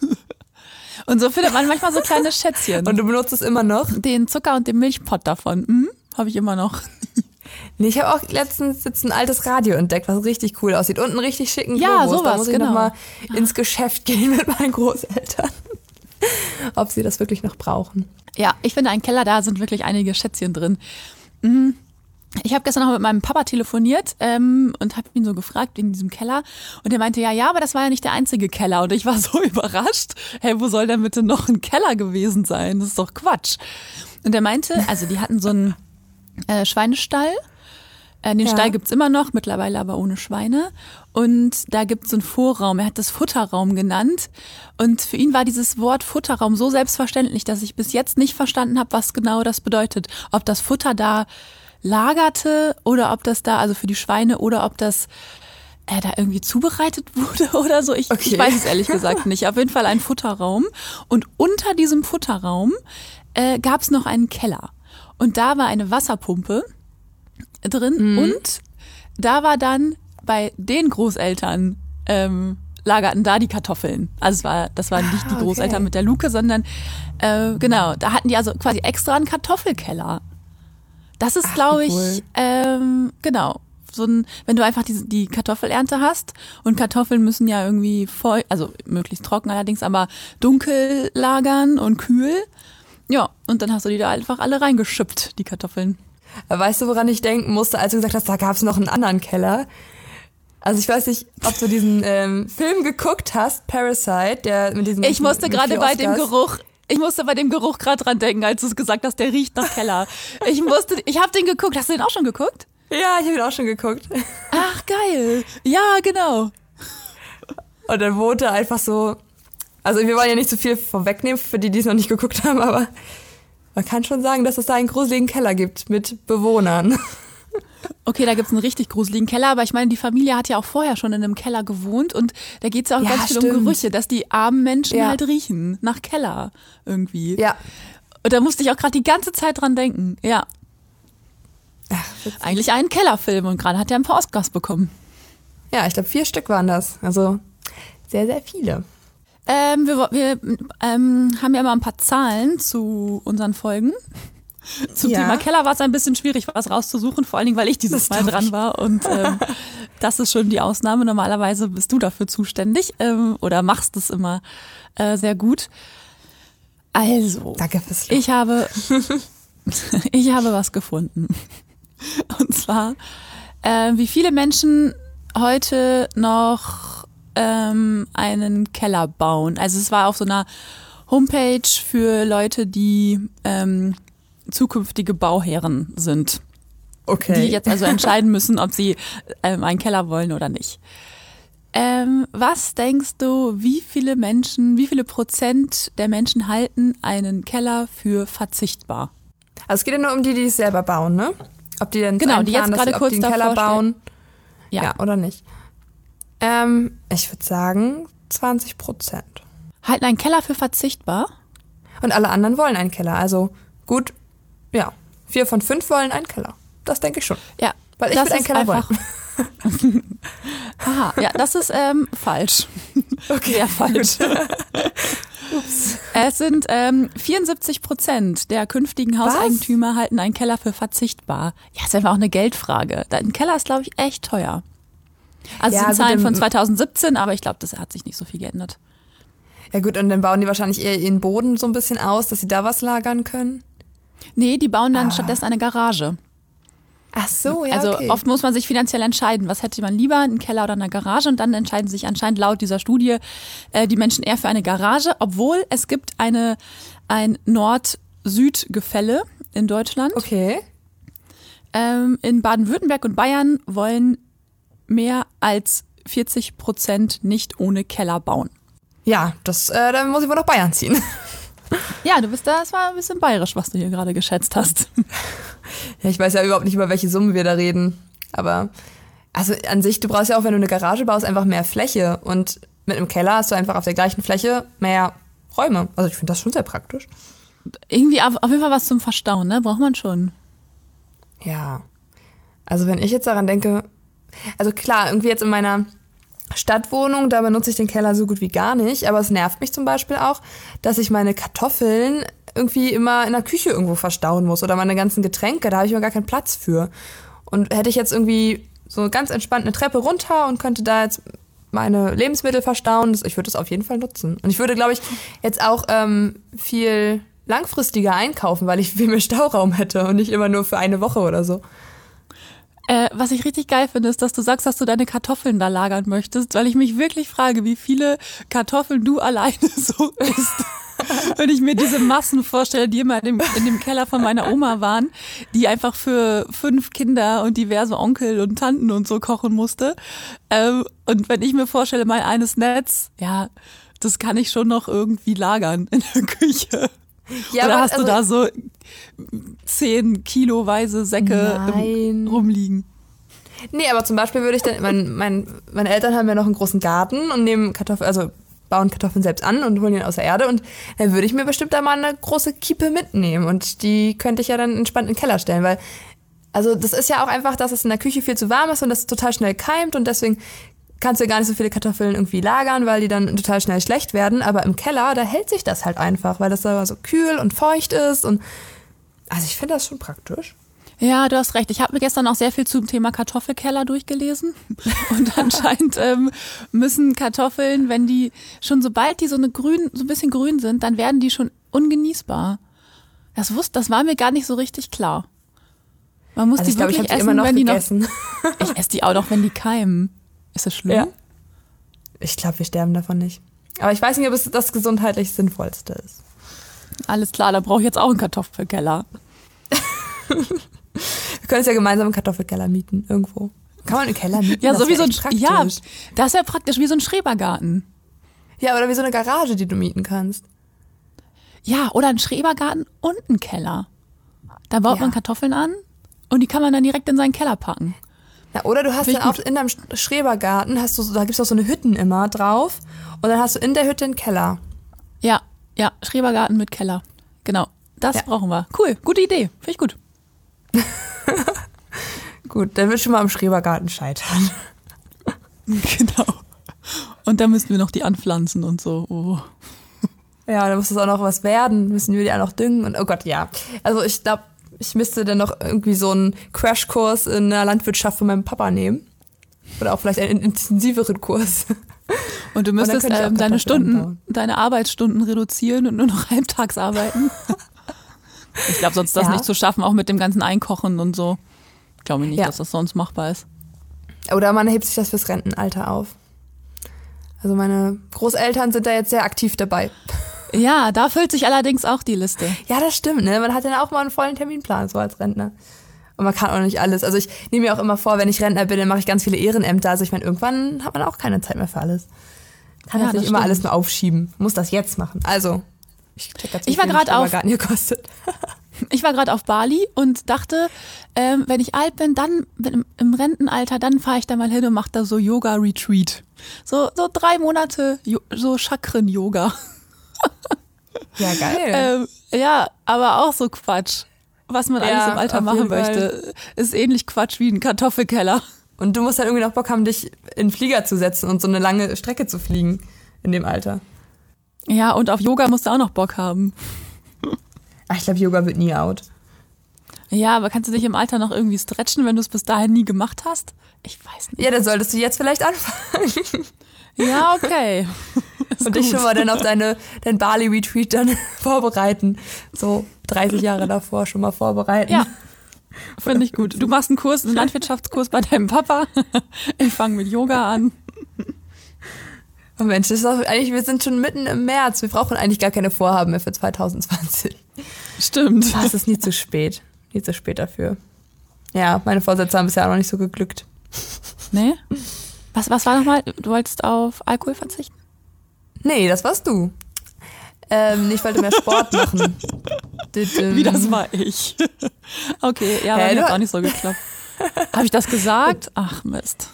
Und so findet man manchmal so kleine Schätzchen. Und du benutzt es immer noch? Den Zucker und den Milchpott davon, hm, habe ich immer noch. Nee, ich habe auch letztens jetzt ein altes Radio entdeckt, was richtig cool aussieht. Und einen richtig schicken Ja, Globus. Da sowas, muss ich genau. noch mal ins Geschäft gehen mit meinen Großeltern. Ob sie das wirklich noch brauchen. Ja, ich finde, ein Keller, da sind wirklich einige Schätzchen drin. Mhm. Ich habe gestern noch mit meinem Papa telefoniert ähm, und habe ihn so gefragt wegen diesem Keller. Und er meinte, ja, ja, aber das war ja nicht der einzige Keller. Und ich war so überrascht. Hey, wo soll denn bitte noch ein Keller gewesen sein? Das ist doch Quatsch. Und er meinte, also die hatten so einen äh, Schweinestall. Äh, den Ja. Stall gibt's immer noch, mittlerweile aber ohne Schweine. Und da gibt's so einen Vorraum. Er hat das Futterraum genannt. Und für ihn war dieses Wort Futterraum so selbstverständlich, dass ich bis jetzt nicht verstanden habe, was genau das bedeutet. Ob das Futter da lagerte oder ob das da, also für die Schweine, oder ob das äh, da irgendwie zubereitet wurde oder so. Ich, Okay. ich weiß es ehrlich gesagt nicht. Auf jeden Fall ein Futterraum. Und unter diesem Futterraum äh, gab es noch einen Keller. Und da war eine Wasserpumpe drin Mhm. und da war dann bei den Großeltern ähm, lagerten da die Kartoffeln. Also es war, das waren nicht Ah, die Großeltern okay. mit der Luke, sondern äh, genau, da hatten die also quasi extra einen Kartoffelkeller. Das ist, Ach, glaube wie ich, cool. ähm, genau, so ein, wenn du einfach die, die Kartoffelernte hast und Kartoffeln müssen ja irgendwie voll, also möglichst trocken allerdings, aber dunkel lagern und kühl. Ja, und dann hast du die da einfach alle reingeschüppt, die Kartoffeln. Weißt du, woran ich denken musste, als du gesagt hast, da gab es noch einen anderen Keller? Also ich weiß nicht, ob du diesen ähm, Film geguckt hast, Parasite, der mit diesem Ich musste mit gerade vier bei dem Oscars. Geruch, ich musste bei dem Geruch gerade dran denken, als du es gesagt hast, der riecht nach Keller. Ich musste, ich habe den geguckt. Hast du den auch schon geguckt? Ja, ich habe ihn auch schon geguckt. Ach, geil. Ja, genau. Und dann wohnte einfach so, also wir wollen ja nicht zu viel vorwegnehmen für die, die es noch nicht geguckt haben, aber man kann schon sagen, dass es da einen gruseligen Keller gibt mit Bewohnern. Okay, da gibt's einen richtig gruseligen Keller, aber ich meine, die Familie hat ja auch vorher schon in einem Keller gewohnt und da geht's ja auch Ja, ganz viel stimmt. um Gerüche, dass die armen Menschen Ja. halt riechen nach Keller irgendwie. Ja. Und da musste ich auch gerade die ganze Zeit dran denken. Ja, Ach, eigentlich einen Kellerfilm und gerade hat er ein paar Oscars bekommen. ja, ich glaube vier Stück waren das. Also sehr, sehr viele. Ähm, wir wir ähm, haben ja immer ein paar Zahlen zu unseren Folgen. Zum Ja. Thema Keller war es ein bisschen schwierig, was rauszusuchen, vor allen Dingen, weil ich dieses Das Mal glaub dran ich. war. Und ähm, das ist schon die Ausnahme. Normalerweise bist du dafür zuständig ähm, oder machst es immer äh, sehr gut. Also, Danke fürs Lob. ich habe, ich habe was gefunden. Und zwar, äh, wie viele Menschen heute noch ähm, einen Keller bauen. Also es war auf so einer Homepage für Leute, die ähm, zukünftige Bauherren sind, Okay. die jetzt also entscheiden müssen, ob sie ähm, einen Keller wollen oder nicht. Ähm, was denkst du, wie viele Menschen, wie viele Prozent der Menschen halten einen Keller für verzichtbar? Also es geht ja nur um die, die es selber bauen, ne? Ob die denn Genau, die jetzt einplanen, dass gerade sie- ob kurz die einen Keller davor bauen. Ja. Ja, oder nicht? Ähm, ich würde sagen zwanzig Prozent. Halten einen Keller für verzichtbar? Und alle anderen wollen einen Keller. Also gut, ja, vier von fünf wollen einen Keller. Das denke ich schon. Ja. Weil ich das will einen ist Keller einfach, wollen. Aha, ja, das ist ähm, falsch. Okay, sehr falsch. Es sind ähm, vierundsiebzig Prozent der künftigen Hauseigentümer halten einen Keller für verzichtbar. Ja, ist einfach auch eine Geldfrage. Ein Keller ist, glaube ich, echt teuer. Also Ja, es sind gut, Zahlen im- von zweitausendsiebzehn, aber ich glaube, das hat sich nicht so viel geändert. Ja gut, und dann bauen die wahrscheinlich eher ihren Boden so ein bisschen aus, dass sie da was lagern können. Nee, die bauen dann Ah. stattdessen eine Garage. Ach so, ja, Also okay. oft muss man sich finanziell entscheiden, was hätte man lieber, einen Keller oder eine Garage, und dann entscheiden sich anscheinend laut dieser Studie äh, die Menschen eher für eine Garage, obwohl es gibt eine ein Nord-Süd-Gefälle in Deutschland. Okay. Ähm, in Baden-Württemberg und Bayern wollen mehr als vierzig Prozent nicht ohne Keller bauen. Ja, das, äh, dann muss ich wohl nach Bayern ziehen. Ja, du bist da, das war ein bisschen bayerisch, was du hier gerade geschätzt hast. Ja, ich weiß ja überhaupt nicht, über welche Summe wir da reden. Aber, also an sich, du brauchst ja auch, wenn du eine Garage baust, einfach mehr Fläche. Und mit einem Keller hast du einfach auf der gleichen Fläche mehr Räume. Also ich finde das schon sehr praktisch. Irgendwie auf, auf jeden Fall was zum Verstauen, ne? Braucht man schon. Ja. Also wenn ich jetzt daran denke, also klar, irgendwie jetzt in meiner Stadtwohnung, da benutze ich den Keller so gut wie gar nicht, aber es nervt mich zum Beispiel auch, dass ich meine Kartoffeln irgendwie immer in der Küche irgendwo verstauen muss oder meine ganzen Getränke, da habe ich immer gar keinen Platz für. Und hätte ich jetzt irgendwie so ganz entspannt eine Treppe runter und könnte da jetzt meine Lebensmittel verstauen, das, ich würde das auf jeden Fall nutzen. Und ich würde, glaube ich, jetzt auch ähm, viel langfristiger einkaufen, weil ich viel mehr Stauraum hätte und nicht immer nur für eine Woche oder so. Äh, was ich richtig geil finde, ist, dass du sagst, dass du deine Kartoffeln da lagern möchtest, weil ich mich wirklich frage, wie viele Kartoffeln du alleine so isst. Wenn ich mir diese Massen vorstelle, die immer in dem, in dem Keller von meiner Oma waren, die einfach für fünf Kinder und diverse Onkel und Tanten und so kochen musste. Ähm, und wenn ich mir vorstelle, mein eines Netz, ja, das kann ich schon noch irgendwie lagern in der Küche. Ja, Oder aber hast du also- da so zehn kiloweise Säcke Nein. im, rumliegen? Nee, aber zum Beispiel würde ich dann, mein, mein, meine Eltern haben ja noch einen großen Garten und nehmen Kartoffeln, also bauen Kartoffeln selbst an und holen ihn aus der Erde, und dann würde ich mir bestimmt da mal eine große Kiepe mitnehmen und die könnte ich ja dann entspannt in den Keller stellen, weil Also das ist ja auch einfach, dass es in der Küche viel zu warm ist und das total schnell keimt und deswegen kannst du ja gar nicht so viele Kartoffeln irgendwie lagern, weil die dann total schnell schlecht werden. Aber im Keller, da hält sich das halt einfach, weil das da so kühl und feucht ist. Und also ich finde das schon praktisch. Ja, du hast recht. Ich habe mir gestern auch sehr viel zum Thema Kartoffelkeller durchgelesen. Und anscheinend ähm, müssen Kartoffeln, wenn die schon, sobald die so eine grün, so ein bisschen grün sind, dann werden die schon ungenießbar. Das wusste, das war mir gar nicht so richtig klar. Man muss Also die ich glaube, ich wirklich habe die essen, immer noch wenn die gegessen. noch. Ich esse die auch noch, wenn die keimen. Ist das schlimm? Ja. Ich glaube, wir sterben davon nicht. Aber ich weiß nicht, ob es das gesundheitlich Sinnvollste ist. Alles klar, da brauche ich jetzt auch einen Kartoffelkeller. Wir können uns ja gemeinsam einen Kartoffelkeller mieten, irgendwo. Kann man einen Keller mieten? Ja, Das so wie wär so ein echt praktisch. Ja, das wäre praktisch wie so ein Schrebergarten. Ja, oder wie so eine Garage, die du mieten kannst. Ja, oder ein Schrebergarten und ein Keller. Da baut Ja. man Kartoffeln an und die kann man dann direkt in seinen Keller packen. Ja, oder du hast Finde ich dann auch gut. in deinem Schrebergarten, hast du, so- da gibt's auch so eine Hütten immer drauf und dann hast du in der Hütte einen Keller. Ja, ja, Schrebergarten mit Keller. Genau, das Ja. brauchen wir. Cool, gute Idee, finde ich gut. Gut, dann wird schon mal am Schrebergarten scheitern. Genau. Und dann müssten wir noch die anpflanzen und so. Oh. Ja, dann muss das auch noch was werden, müssen wir die auch noch düngen und oh Gott, ja. Also ich glaube, ich müsste dann noch irgendwie so einen Crashkurs in der Landwirtschaft von meinem Papa nehmen. Oder auch vielleicht einen intensiveren Kurs. Und du dann müsstest könnte ich auch ähm, deine Kartoffeln Stunden, anbauen. deine Arbeitsstunden reduzieren und nur noch halbtags arbeiten. Ich glaube, sonst ist das Ja. nicht zu schaffen, auch mit dem ganzen Einkochen und so. Ich glaube nicht, Ja. dass das sonst machbar ist. Oder man hebt sich das fürs Rentenalter auf. Also meine Großeltern sind da jetzt sehr aktiv dabei. Ja, da füllt sich allerdings auch die Liste. Ja, das stimmt, ne? Man hat dann auch mal einen vollen Terminplan, so als Rentner. Und man kann auch nicht alles. Also ich nehme mir auch immer vor, wenn ich Rentner bin, dann mache ich ganz viele Ehrenämter. Also ich meine, irgendwann hat man auch keine Zeit mehr für alles. Kann Ja, das nicht das immer stimmt. alles nur aufschieben. Muss das jetzt machen. Also, ich check jetzt Ich war grad auf- Garten hier kostet. Ich war gerade auf Bali und dachte, ähm, wenn ich alt bin, dann wenn im, im Rentenalter, dann fahre ich da mal hin und mache da so Yoga-Retreat. So, so drei Monate Jo- so Chakren-Yoga. Ja, geil. Ähm, ja, aber auch so Quatsch. Was man Ja, alles im Alter auf machen jeden Fall. möchte, ist ähnlich Quatsch wie ein Kartoffelkeller. Und du musst halt irgendwie noch Bock haben, dich in den Flieger zu setzen und so eine lange Strecke zu fliegen in dem Alter. Ja, und auf Yoga musst du auch noch Bock haben. Ach, ich glaube, Yoga wird nie out. Ja, aber kannst du dich im Alter noch irgendwie stretchen, wenn du es bis dahin nie gemacht hast? Ich weiß nicht. Ja, dann solltest du jetzt vielleicht anfangen. Ja, okay. Ist Und dich gut. schon mal dann auf deine, dein Bali-Retreat dann vorbereiten. So dreißig Jahre davor schon mal vorbereiten. Ja, finde ich gut. Du machst einen Kurs, einen Landwirtschaftskurs bei deinem Papa. Ich fange mit Yoga an. Oh Mensch, das ist auch, eigentlich, wir sind schon mitten im März. Wir brauchen eigentlich gar keine Vorhaben mehr für zwanzig zwanzig. Stimmt. Ah, es ist nie zu spät. Nie zu spät dafür. Ja, meine Vorsätze haben bisher auch noch nicht so geglückt. Nee? Was, was war nochmal? Du wolltest auf Alkohol verzichten? Nee, das warst du. Ähm, ich wollte mehr Sport machen. Wie, das war ich. Okay, ja, bei Hä, mir du- hat auch nicht so geklappt. Habe ich das gesagt? Ach, Mist.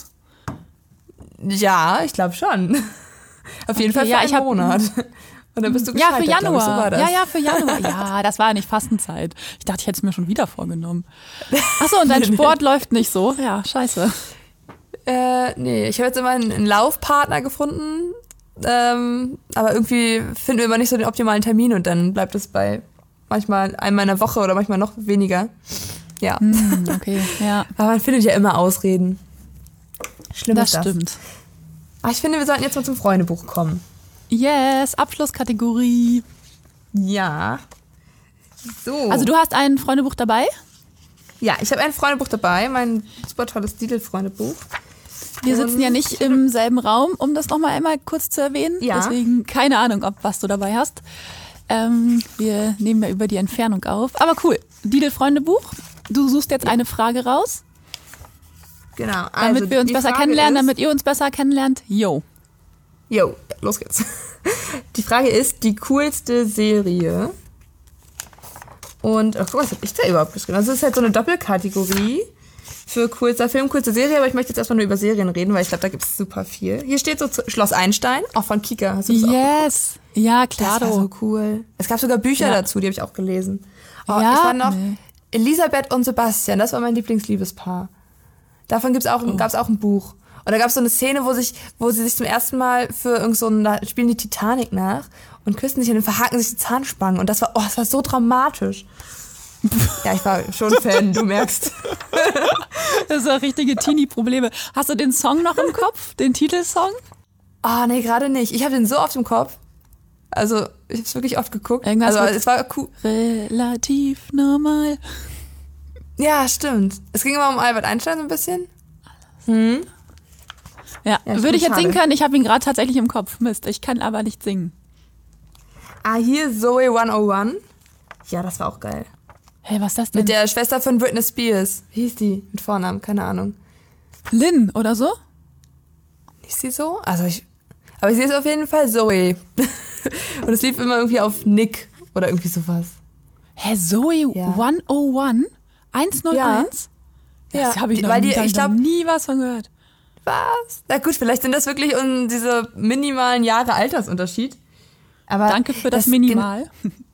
Ja, ich glaube schon. Auf jeden Okay, Fall für ja, einen ich hab- Monat. Und dann bist du Ja, gescheitert, für glaub Januar. Ich, so war das. Ja, ja, für Januar. Ja, das war nicht Fastenzeit. Ich dachte, ich hätte es mir schon wieder vorgenommen. Achso, und dein Sport läuft nicht so? Ja, scheiße. Äh, nee, ich habe jetzt immer einen, einen Laufpartner gefunden, ähm, aber irgendwie finden wir immer nicht so den optimalen Termin und dann bleibt es bei manchmal einmal in der Woche oder manchmal noch weniger. Ja, Hm, okay, ja. aber man findet ja immer Ausreden. Schlimm Das ist das. stimmt. Aber ich finde, wir sollten jetzt mal zum Freundebuch kommen. Yes, Abschlusskategorie. Ja. So. Also du hast ein Freundebuch dabei? ja, ich habe ein Freundebuch dabei, mein super tolles Lidl-Freundebuch. Wir sitzen ja nicht im selben Raum, um das nochmal einmal kurz zu erwähnen. Ja. Deswegen keine Ahnung, ob was du dabei hast. Ähm, wir nehmen ja über die Entfernung auf. Aber cool, Lidl-Freundebuch. Du suchst jetzt eine Frage raus, Genau. damit Also, wir uns die besser Frage kennenlernen, ist, damit ihr uns besser kennenlernt. Yo. Jo, los geht's. Die Frage ist, die coolste Serie. Und, ach, guck mal, was hab ich da überhaupt geschrieben? Also es ist halt so eine Doppelkategorie für coolster Film, coolste Serie, aber ich möchte jetzt erstmal nur über Serien reden, weil ich glaube, da gibt es super viel. Hier steht so zu- Schloss Einstein, auch von Kika. Hast du das auch Yes. Ja, Das klar. war so cool. Es gab sogar Bücher Ja. dazu, die habe ich auch gelesen. Oh, Ja? ich war noch, Nee. Elisabeth und Sebastian, das war mein Lieblingsliebespaar. Davon gibt's auch, Oh. gab's auch ein Buch. Und da gab's so eine Szene, wo sich, wo sie sich zum ersten Mal für irgend so ein, da spielen die Titanic nach und küssen sich und dann verhaken sich die Zahnspangen. Und das war, oh, das war so dramatisch. Ja, ich war schon Fan, du merkst. Das sind richtige Teenie-Probleme. Hast du den Song noch im Kopf? Den Titelsong? Ah, nee, gerade nicht. Ich habe den so oft im Kopf. Also, ich habe es wirklich oft geguckt. Irgendwas also, mit- es war cool. Relativ normal. Ja, stimmt. Es ging immer um Albert Einstein so ein bisschen. Hm? Ja, Ja, ich würde ich bin jetzt singen schade. können? Ich habe ihn gerade tatsächlich im Kopf. Mist, ich kann aber nicht singen. Ah, hier Zoe hundertundeins. Ja, das war auch geil. Hey, was ist das denn? Mit der Schwester von Britney Spears. Wie hieß die? Mit Vornamen, keine Ahnung. Lynn oder so? Hieß sie so? Also ich. Aber sie ist auf jeden Fall Zoe. Und es lief immer irgendwie auf Nick oder irgendwie sowas. Hä, Zoe Ja. hundertundeins? hunderteins? Ja. Das habe ich Die- noch, weil die- nie, hab ich ich noch glaub- nie was von gehört. Was? Na gut, vielleicht sind das wirklich um diese minimalen Jahre Altersunterschied. Aber Danke für das, gen- Minimal.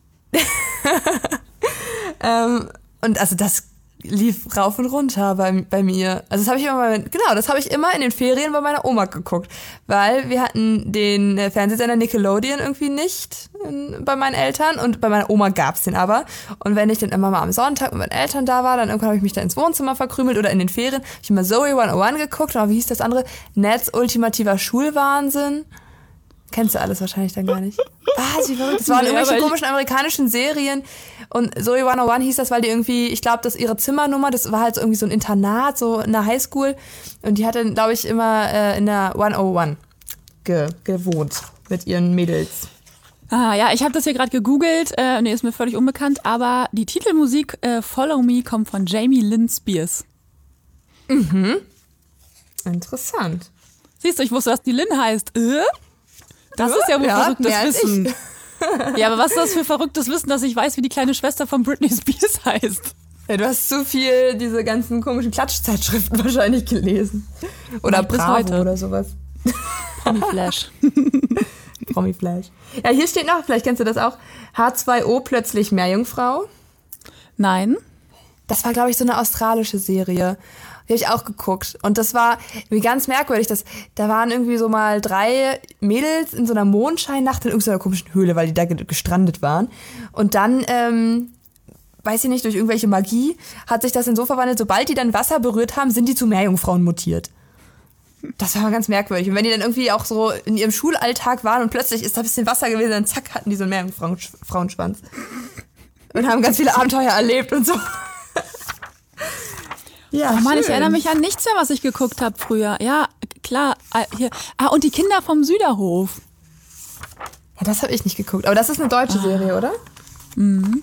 Ähm, und also das lief rauf und runter bei, bei mir. Also das habe ich immer mal, genau, das habe ich immer in den Ferien bei meiner Oma geguckt, weil wir hatten den äh, Fernsehsender Nickelodeon irgendwie nicht in, bei meinen Eltern und bei meiner Oma gab's den aber. Und wenn ich dann immer mal am Sonntag mit meinen Eltern da war, dann irgendwann habe ich mich da ins Wohnzimmer verkrümelt oder in den Ferien, habe ich immer Zoe hundertundeins geguckt, oder wie hieß das andere? Neds ultimativer Schulwahnsinn. Kennst du alles wahrscheinlich dann gar nicht. Was, wie verrückt. Das waren Nee, irgendwelche aber ich- komischen amerikanischen Serien. Und Zoe hundertundeins hieß das, weil die irgendwie, ich glaube, dass ihre Zimmernummer, das war halt so irgendwie so ein Internat, so in der Highschool. Und die hat dann, glaube ich, immer äh, in der hundertundeins ge gewohnt mit ihren Mädels. Ah, ja, ich habe das hier gerade gegoogelt. Äh, nee, ist mir völlig unbekannt. Aber die Titelmusik äh, Follow Me kommt von Jamie Lynn Spears. Interessant. Siehst du, ich wusste, dass die Lynn heißt. Äh? Das ist ja wohl Ja, verrücktes mehr als ich. Wissen. Ja, aber was ist das für verrücktes Wissen, dass ich weiß, wie die kleine Schwester von Britney Spears heißt? Ja, du hast zu viel diese ganzen komischen Klatschzeitschriften wahrscheinlich gelesen. Oder Bis Bravo heute. oder sowas. Promi Flash. Promiflash. Ja, hier steht noch, vielleicht kennst du das auch, H zwei O plötzlich Meerjungfrau. Nein. Das war, glaube ich, so eine australische Serie. Die habe ich auch geguckt. Und das war irgendwie ganz merkwürdig. Das, da waren irgendwie so mal drei Mädels in so einer Mondscheinnacht in irgendeiner komischen Höhle, weil die da ge- gestrandet waren. Und dann, ähm, weiß ich nicht, durch irgendwelche Magie hat sich das in so verwandelt, sobald die dann Wasser berührt haben, sind die zu Meerjungfrauen mutiert. Das war ganz merkwürdig. Und wenn die dann irgendwie auch so in ihrem Schulalltag waren und plötzlich ist da ein bisschen Wasser gewesen, dann zack, hatten die so einen Meerjungfrauenschwanz. Und haben ganz viele Abenteuer erlebt und so. Ja, Oh Mann, ich schön. erinnere mich an nichts mehr, was ich geguckt habe früher. Ja, klar. Ah, hier. Ah, und die Kinder vom Süderhof. Ja, das habe ich nicht geguckt. Aber das ist eine deutsche Serie, oder? Mhm.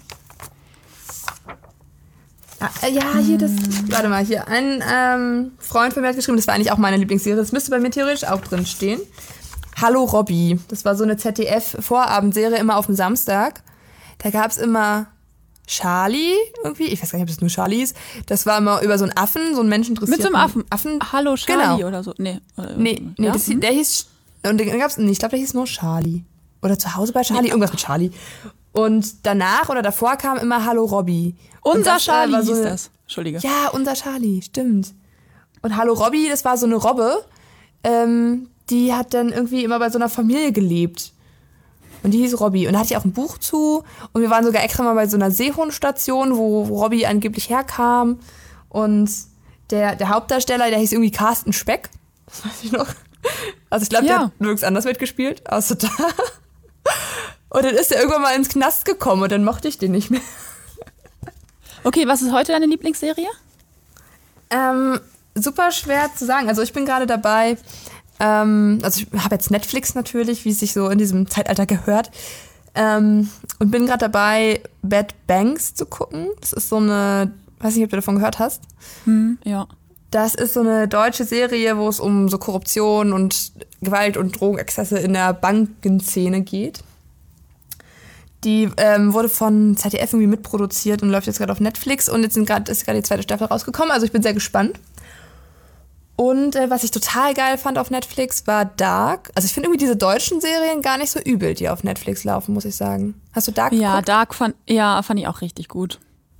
Ah, äh, ja, hier das. Warte mal, hier. Ein ähm, Freund von mir hat geschrieben, das war eigentlich auch meine Lieblingsserie. Das müsste bei mir theoretisch auch drin stehen. Hallo Robby. Das war so eine Z D F-Vorabendserie immer auf dem Samstag. Da gab's immer Charlie irgendwie. Ich weiß gar nicht, ob das nur Charlie ist. Das war immer über so einen Affen, so einen Menschen Mit so einem Affen. Affen. Hallo Charlie Genau. oder so. Nee, äh, Nee, nee ja? das, der hieß. Und dann gab's. Nee, ich glaube, der hieß nur Charlie. Oder zu Hause bei Charlie, irgendwas mit Charlie. Und danach oder davor kam immer Hallo Robby. Und Unser das, äh, Charlie war so hieß eine- das. Entschuldige. Ja, unser Charlie, stimmt. Und Hallo Robby, das war so eine Robbe, ähm, die hat dann irgendwie immer bei so einer Familie gelebt. Und die hieß Robby. Und da hatte ich auch ein Buch zu. Und wir waren sogar extra mal bei so einer Seehundstation, wo, wo Robby angeblich herkam. Und der, der Hauptdarsteller, der hieß irgendwie Carsten Speck. Das weiß ich noch. Also ich glaube, Ja. der hat nirgends anders mitgespielt, außer da. Und dann ist er irgendwann mal ins Knast gekommen und dann mochte ich den nicht mehr. Okay, was ist heute deine Lieblingsserie? Ähm, super schwer zu sagen. Also ich bin gerade dabei, ähm, also ich habe jetzt Netflix natürlich, wie es sich so in diesem Zeitalter gehört. Ähm, und bin gerade dabei, Bad Banks zu gucken. Das ist so eine, weiß nicht, ob du davon gehört hast. Hm, ja. Das ist so eine deutsche Serie, wo es um so Korruption und Gewalt und Drogenexzesse in der Bankenszene geht. Die ähm, wurde von Z D F irgendwie mitproduziert und läuft jetzt gerade auf Netflix und jetzt sind grad, ist gerade die zweite Staffel rausgekommen, also ich bin sehr gespannt. Und äh, was ich total geil fand auf Netflix war Dark. Also ich finde irgendwie diese deutschen Serien gar nicht so übel, die auf Netflix laufen, muss ich sagen. Hast du Dark Ja, geguckt? Dark fand, ja, fand ich auch richtig gut.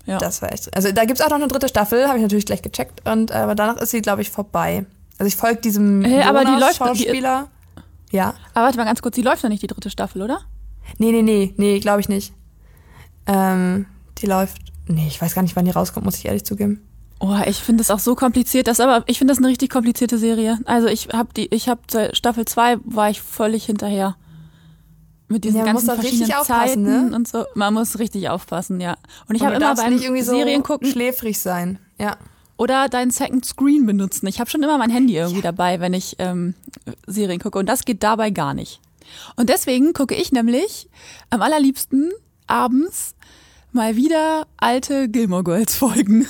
Ja. Das war echt. Also da gibt's auch noch eine dritte Staffel, habe ich natürlich gleich gecheckt. Und äh, aber danach ist sie, glaube ich, vorbei. Also ich folge diesem Hey, aber die läuft- Schauspieler. Die, ja. Aber warte mal ganz kurz, die läuft noch nicht, die dritte Staffel, oder? Nee, nee, nee, nee, glaube ich nicht. Ähm, die läuft. Nee, ich weiß gar nicht, wann die rauskommt, muss ich ehrlich zugeben. Oh, ich finde das auch so kompliziert, das aber ich finde das eine richtig komplizierte Serie. Also ich habe die, ich habe Staffel zwei war ich völlig hinterher. Mit diesen Ja, man ganzen muss da verschiedenen richtig aufpassen, Zeiten ne? und so. Man muss richtig aufpassen, ja. Und ich Und habe du immer darfst beim nicht irgendwie so Serien gucken schläfrig sein. Ja. oder dein Second Screen benutzen. Ich habe schon immer mein Handy irgendwie dabei, wenn ich ähm, Serien gucke. Und das geht dabei gar nicht. Und deswegen gucke ich nämlich am allerliebsten abends mal wieder alte Gilmore Girls Folgen.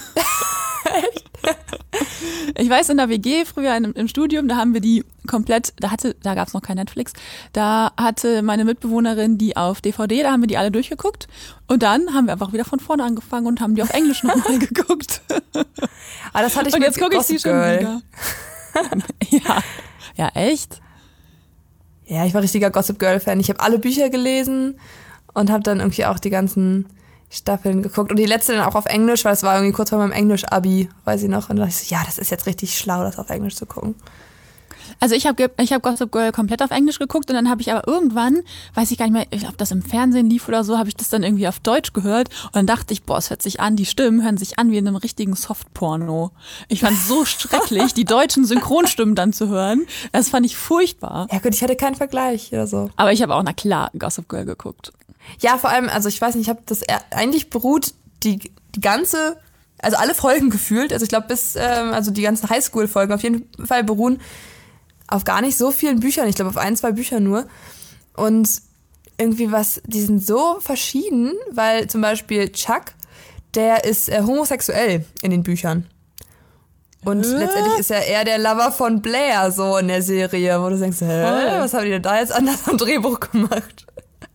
Ich weiß, in der W G früher im, im Studium, da haben wir die komplett, da hatte, da gab's noch kein Netflix, da hatte meine Mitbewohnerin die auf D V D, da haben wir die alle durchgeguckt und dann haben wir einfach wieder von vorne angefangen und haben die auf Englisch nochmal geguckt. Aber das hatte ich Und mit jetzt gucke ich sie Gossip schon Girl. wieder. Ja, ja, echt? Ja, ich war richtiger Gossip Girl-Fan. Ich habe alle Bücher gelesen und habe dann irgendwie auch die ganzen Staffeln geguckt. Und die letzte dann auch auf Englisch, weil es war irgendwie kurz vor meinem Englisch-Abi, weiß ich noch. Und da dachte ich so, ja, das ist jetzt richtig schlau, das auf Englisch zu gucken. Also ich habe ich hab Gossip Girl komplett auf Englisch geguckt und dann habe ich aber irgendwann, weiß ich gar nicht mehr, ob das im Fernsehen lief oder so, habe ich das dann irgendwie auf Deutsch gehört und dann dachte ich, boah, es hört sich an, die Stimmen hören sich an wie in einem richtigen Softporno. Ich fand es so schrecklich, die deutschen Synchronstimmen dann zu hören. Das fand ich furchtbar. Ja gut, ich hatte keinen Vergleich oder so. Aber ich habe auch, na klar, Gossip Girl geguckt. Ja, vor allem, also ich weiß nicht, ich habe das eher- eigentlich beruht die, die ganze, also alle Folgen gefühlt, also ich glaube bis, ähm, also die ganzen Highschool-Folgen auf jeden Fall beruhen auf gar nicht so vielen Büchern, ich glaube auf ein, zwei Büchern nur. Und irgendwie was, die sind so verschieden, weil zum Beispiel Chuck, der ist äh, homosexuell in den Büchern. Und Hä? letztendlich ist er eher der Lover von Blair so in der Serie, wo du denkst, hä, Voll. was haben die denn da jetzt anders am Drehbuch gemacht?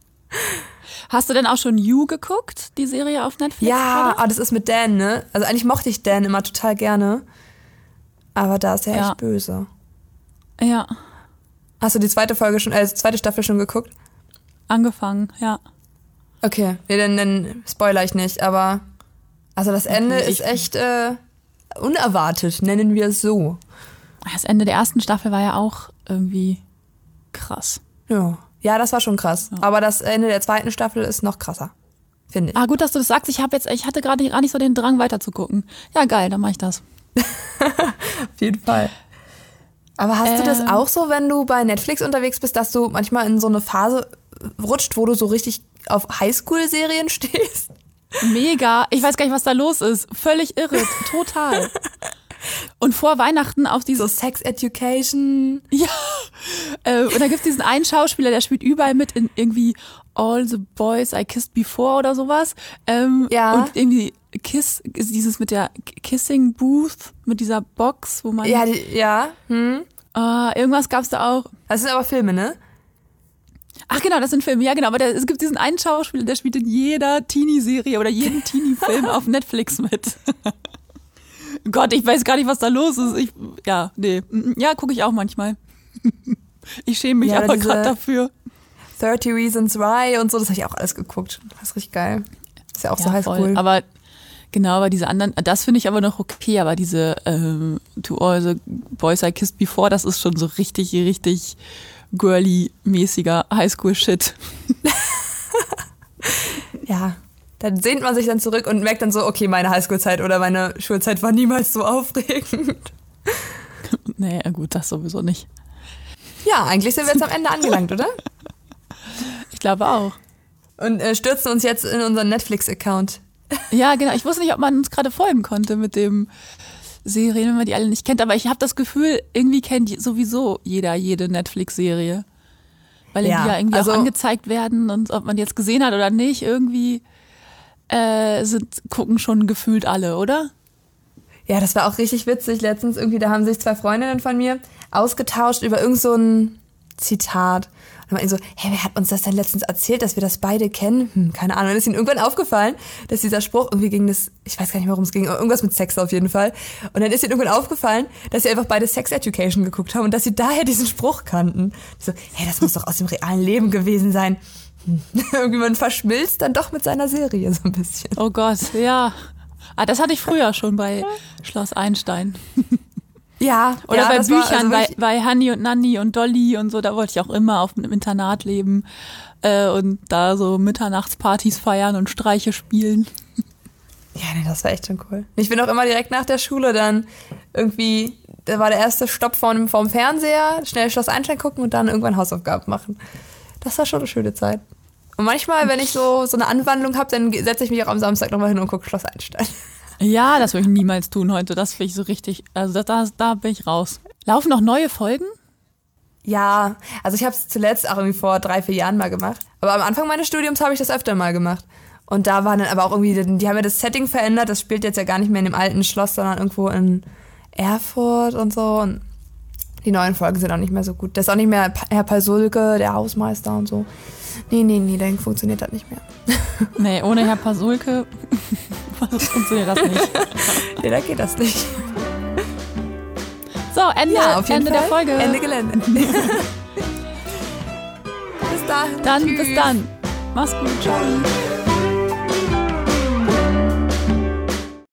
Hast du denn auch schon You geguckt, die Serie auf Netflix? Ja, gerade? ah, das ist mit Dan, ne? Also eigentlich mochte ich Dan immer total gerne. Aber da ist er Ja. echt böse. Ja, Hast du die zweite Folge schon, äh, die zweite Staffel schon geguckt? angefangen, ja. Okay, nee, dann, dann spoiler ich nicht, aber also das Ende Okay, ist ich- echt äh, unerwartet, nennen wir es so. Das Ende der ersten Staffel war ja auch irgendwie krass. Ja. Ja, das war schon krass. Aber das Ende der zweiten Staffel ist noch krasser, finde ich. Ah, gut, dass du das sagst. Ich habe jetzt, ich hatte gerade gar nicht so den Drang weiterzugucken. Ja, geil, dann mache ich das. Auf jeden Fall. Aber hast du das Ähm. auch so, wenn du bei Netflix unterwegs bist, dass du manchmal in so eine Phase rutscht, wo du so richtig auf Highschool-Serien stehst? Mega. Ich weiß gar nicht, was da los ist. Völlig irre. Total. Und vor Weihnachten auf So dieses, Sex Education. ja, äh, und da gibt's diesen einen Schauspieler, der spielt überall mit in irgendwie All the Boys I Kissed Before oder sowas. Ähm, Ja. Und irgendwie Kiss, dieses mit der Kissing Booth, mit dieser Box, wo man, Ja, die, ja. Hm. äh, irgendwas gab's da auch. Das sind aber Filme, ne? Ach genau, das sind Filme, ja genau, aber der, es gibt diesen einen Schauspieler, der spielt in jeder Teenie-Serie oder jedem Teenie-Film auf Netflix mit. Gott, ich weiß gar nicht, was da los ist. Ich, ja, nee. Ja, gucke ich auch manchmal. Ich schäme mich Ja, oder aber diese- gerade dafür. thirty Reasons Why und so, das habe ich auch alles geguckt. Das ist richtig geil. Ist ja auch so Ja, Highschool. voll. Aber genau, aber diese anderen, das finde ich aber noch okay, aber diese ähm, To All the Boys I Kissed Before, das ist schon so richtig, richtig girly-mäßiger Highschool-Shit. Ja, dann sehnt man sich dann zurück und merkt dann so, okay, meine Highschool-Zeit oder meine Schulzeit war niemals so aufregend. Nee, gut, das sowieso nicht. Ja, eigentlich sind wir jetzt am Ende angelangt, oder? Ich glaube auch. Und äh, stürzen uns jetzt in unseren Netflix-Account. Ja, genau. Ich wusste nicht, ob man uns gerade folgen konnte mit dem Serien, wenn man die alle nicht kennt. Aber ich habe das Gefühl, irgendwie kennt sowieso jeder jede Netflix-Serie. Weil Ja, die ja irgendwie also- auch angezeigt werden und ob man die jetzt gesehen hat oder nicht, irgendwie äh, sind, gucken schon gefühlt alle, oder? Ja, das war auch richtig witzig. Letztens irgendwie, da haben sich zwei Freundinnen von mir ausgetauscht über irgend so ein Zitat. Und meinten so, hey, wer hat uns das denn letztens erzählt, dass wir das beide kennen? Hm, keine Ahnung. Und dann ist ihnen irgendwann aufgefallen, dass dieser Spruch irgendwie gegen das, ich weiß gar nicht, worum es ging, aber irgendwas mit Sex auf jeden Fall. Und dann ist ihnen irgendwann aufgefallen, dass sie einfach beide Sex Education geguckt haben und dass sie daher diesen Spruch kannten. Ich so, hey, das muss doch aus dem realen Leben gewesen sein. Irgendwie man verschmilzt dann doch mit seiner Serie so ein bisschen. Oh Gott, ja. Ah, das hatte ich früher schon bei Schloss Einstein. Ja, Oder ja, bei das war Büchern, also bei, bei Hanni und Nanni und Dolly und so, da wollte ich auch immer auf einem Internat leben äh, und da so Mitternachtspartys feiern und Streiche spielen. Ja, nee, das war echt schon cool. Ich bin auch immer direkt nach der Schule dann irgendwie, da war der erste Stopp vorm, vorm Fernseher, schnell Schloss Einstein gucken und dann irgendwann Hausaufgaben machen. Das war schon eine schöne Zeit. Und manchmal, wenn ich so, so eine Anwandlung habe, dann setze ich mich auch am Samstag nochmal hin und gucke Schloss Einstein. Ja, das würde ich niemals tun heute. Das finde ich so richtig, also da, da, da bin ich raus. Laufen noch neue Folgen? Ja, also ich habe es zuletzt auch irgendwie vor drei, vier Jahren mal gemacht. Aber am Anfang meines Studiums habe ich das öfter mal gemacht. Und da waren dann aber auch irgendwie, die haben ja das Setting verändert. Das spielt jetzt ja gar nicht mehr in dem alten Schloss, sondern irgendwo in Erfurt und so. Und die neuen Folgen sind auch nicht mehr so gut. Das ist auch nicht mehr Herr Pasulke, der Hausmeister und so. Nee, nee, nee, dann funktioniert das nicht mehr. Nee, ohne Herr Pasulke funktioniert das nicht. Nee, da geht das nicht. So, Ende, Ja, auf jeden Ende Fall. der Folge. Ende Gelände. Bis dahin. Dann, Tschüss. bis dann. Mach's gut. Ciao.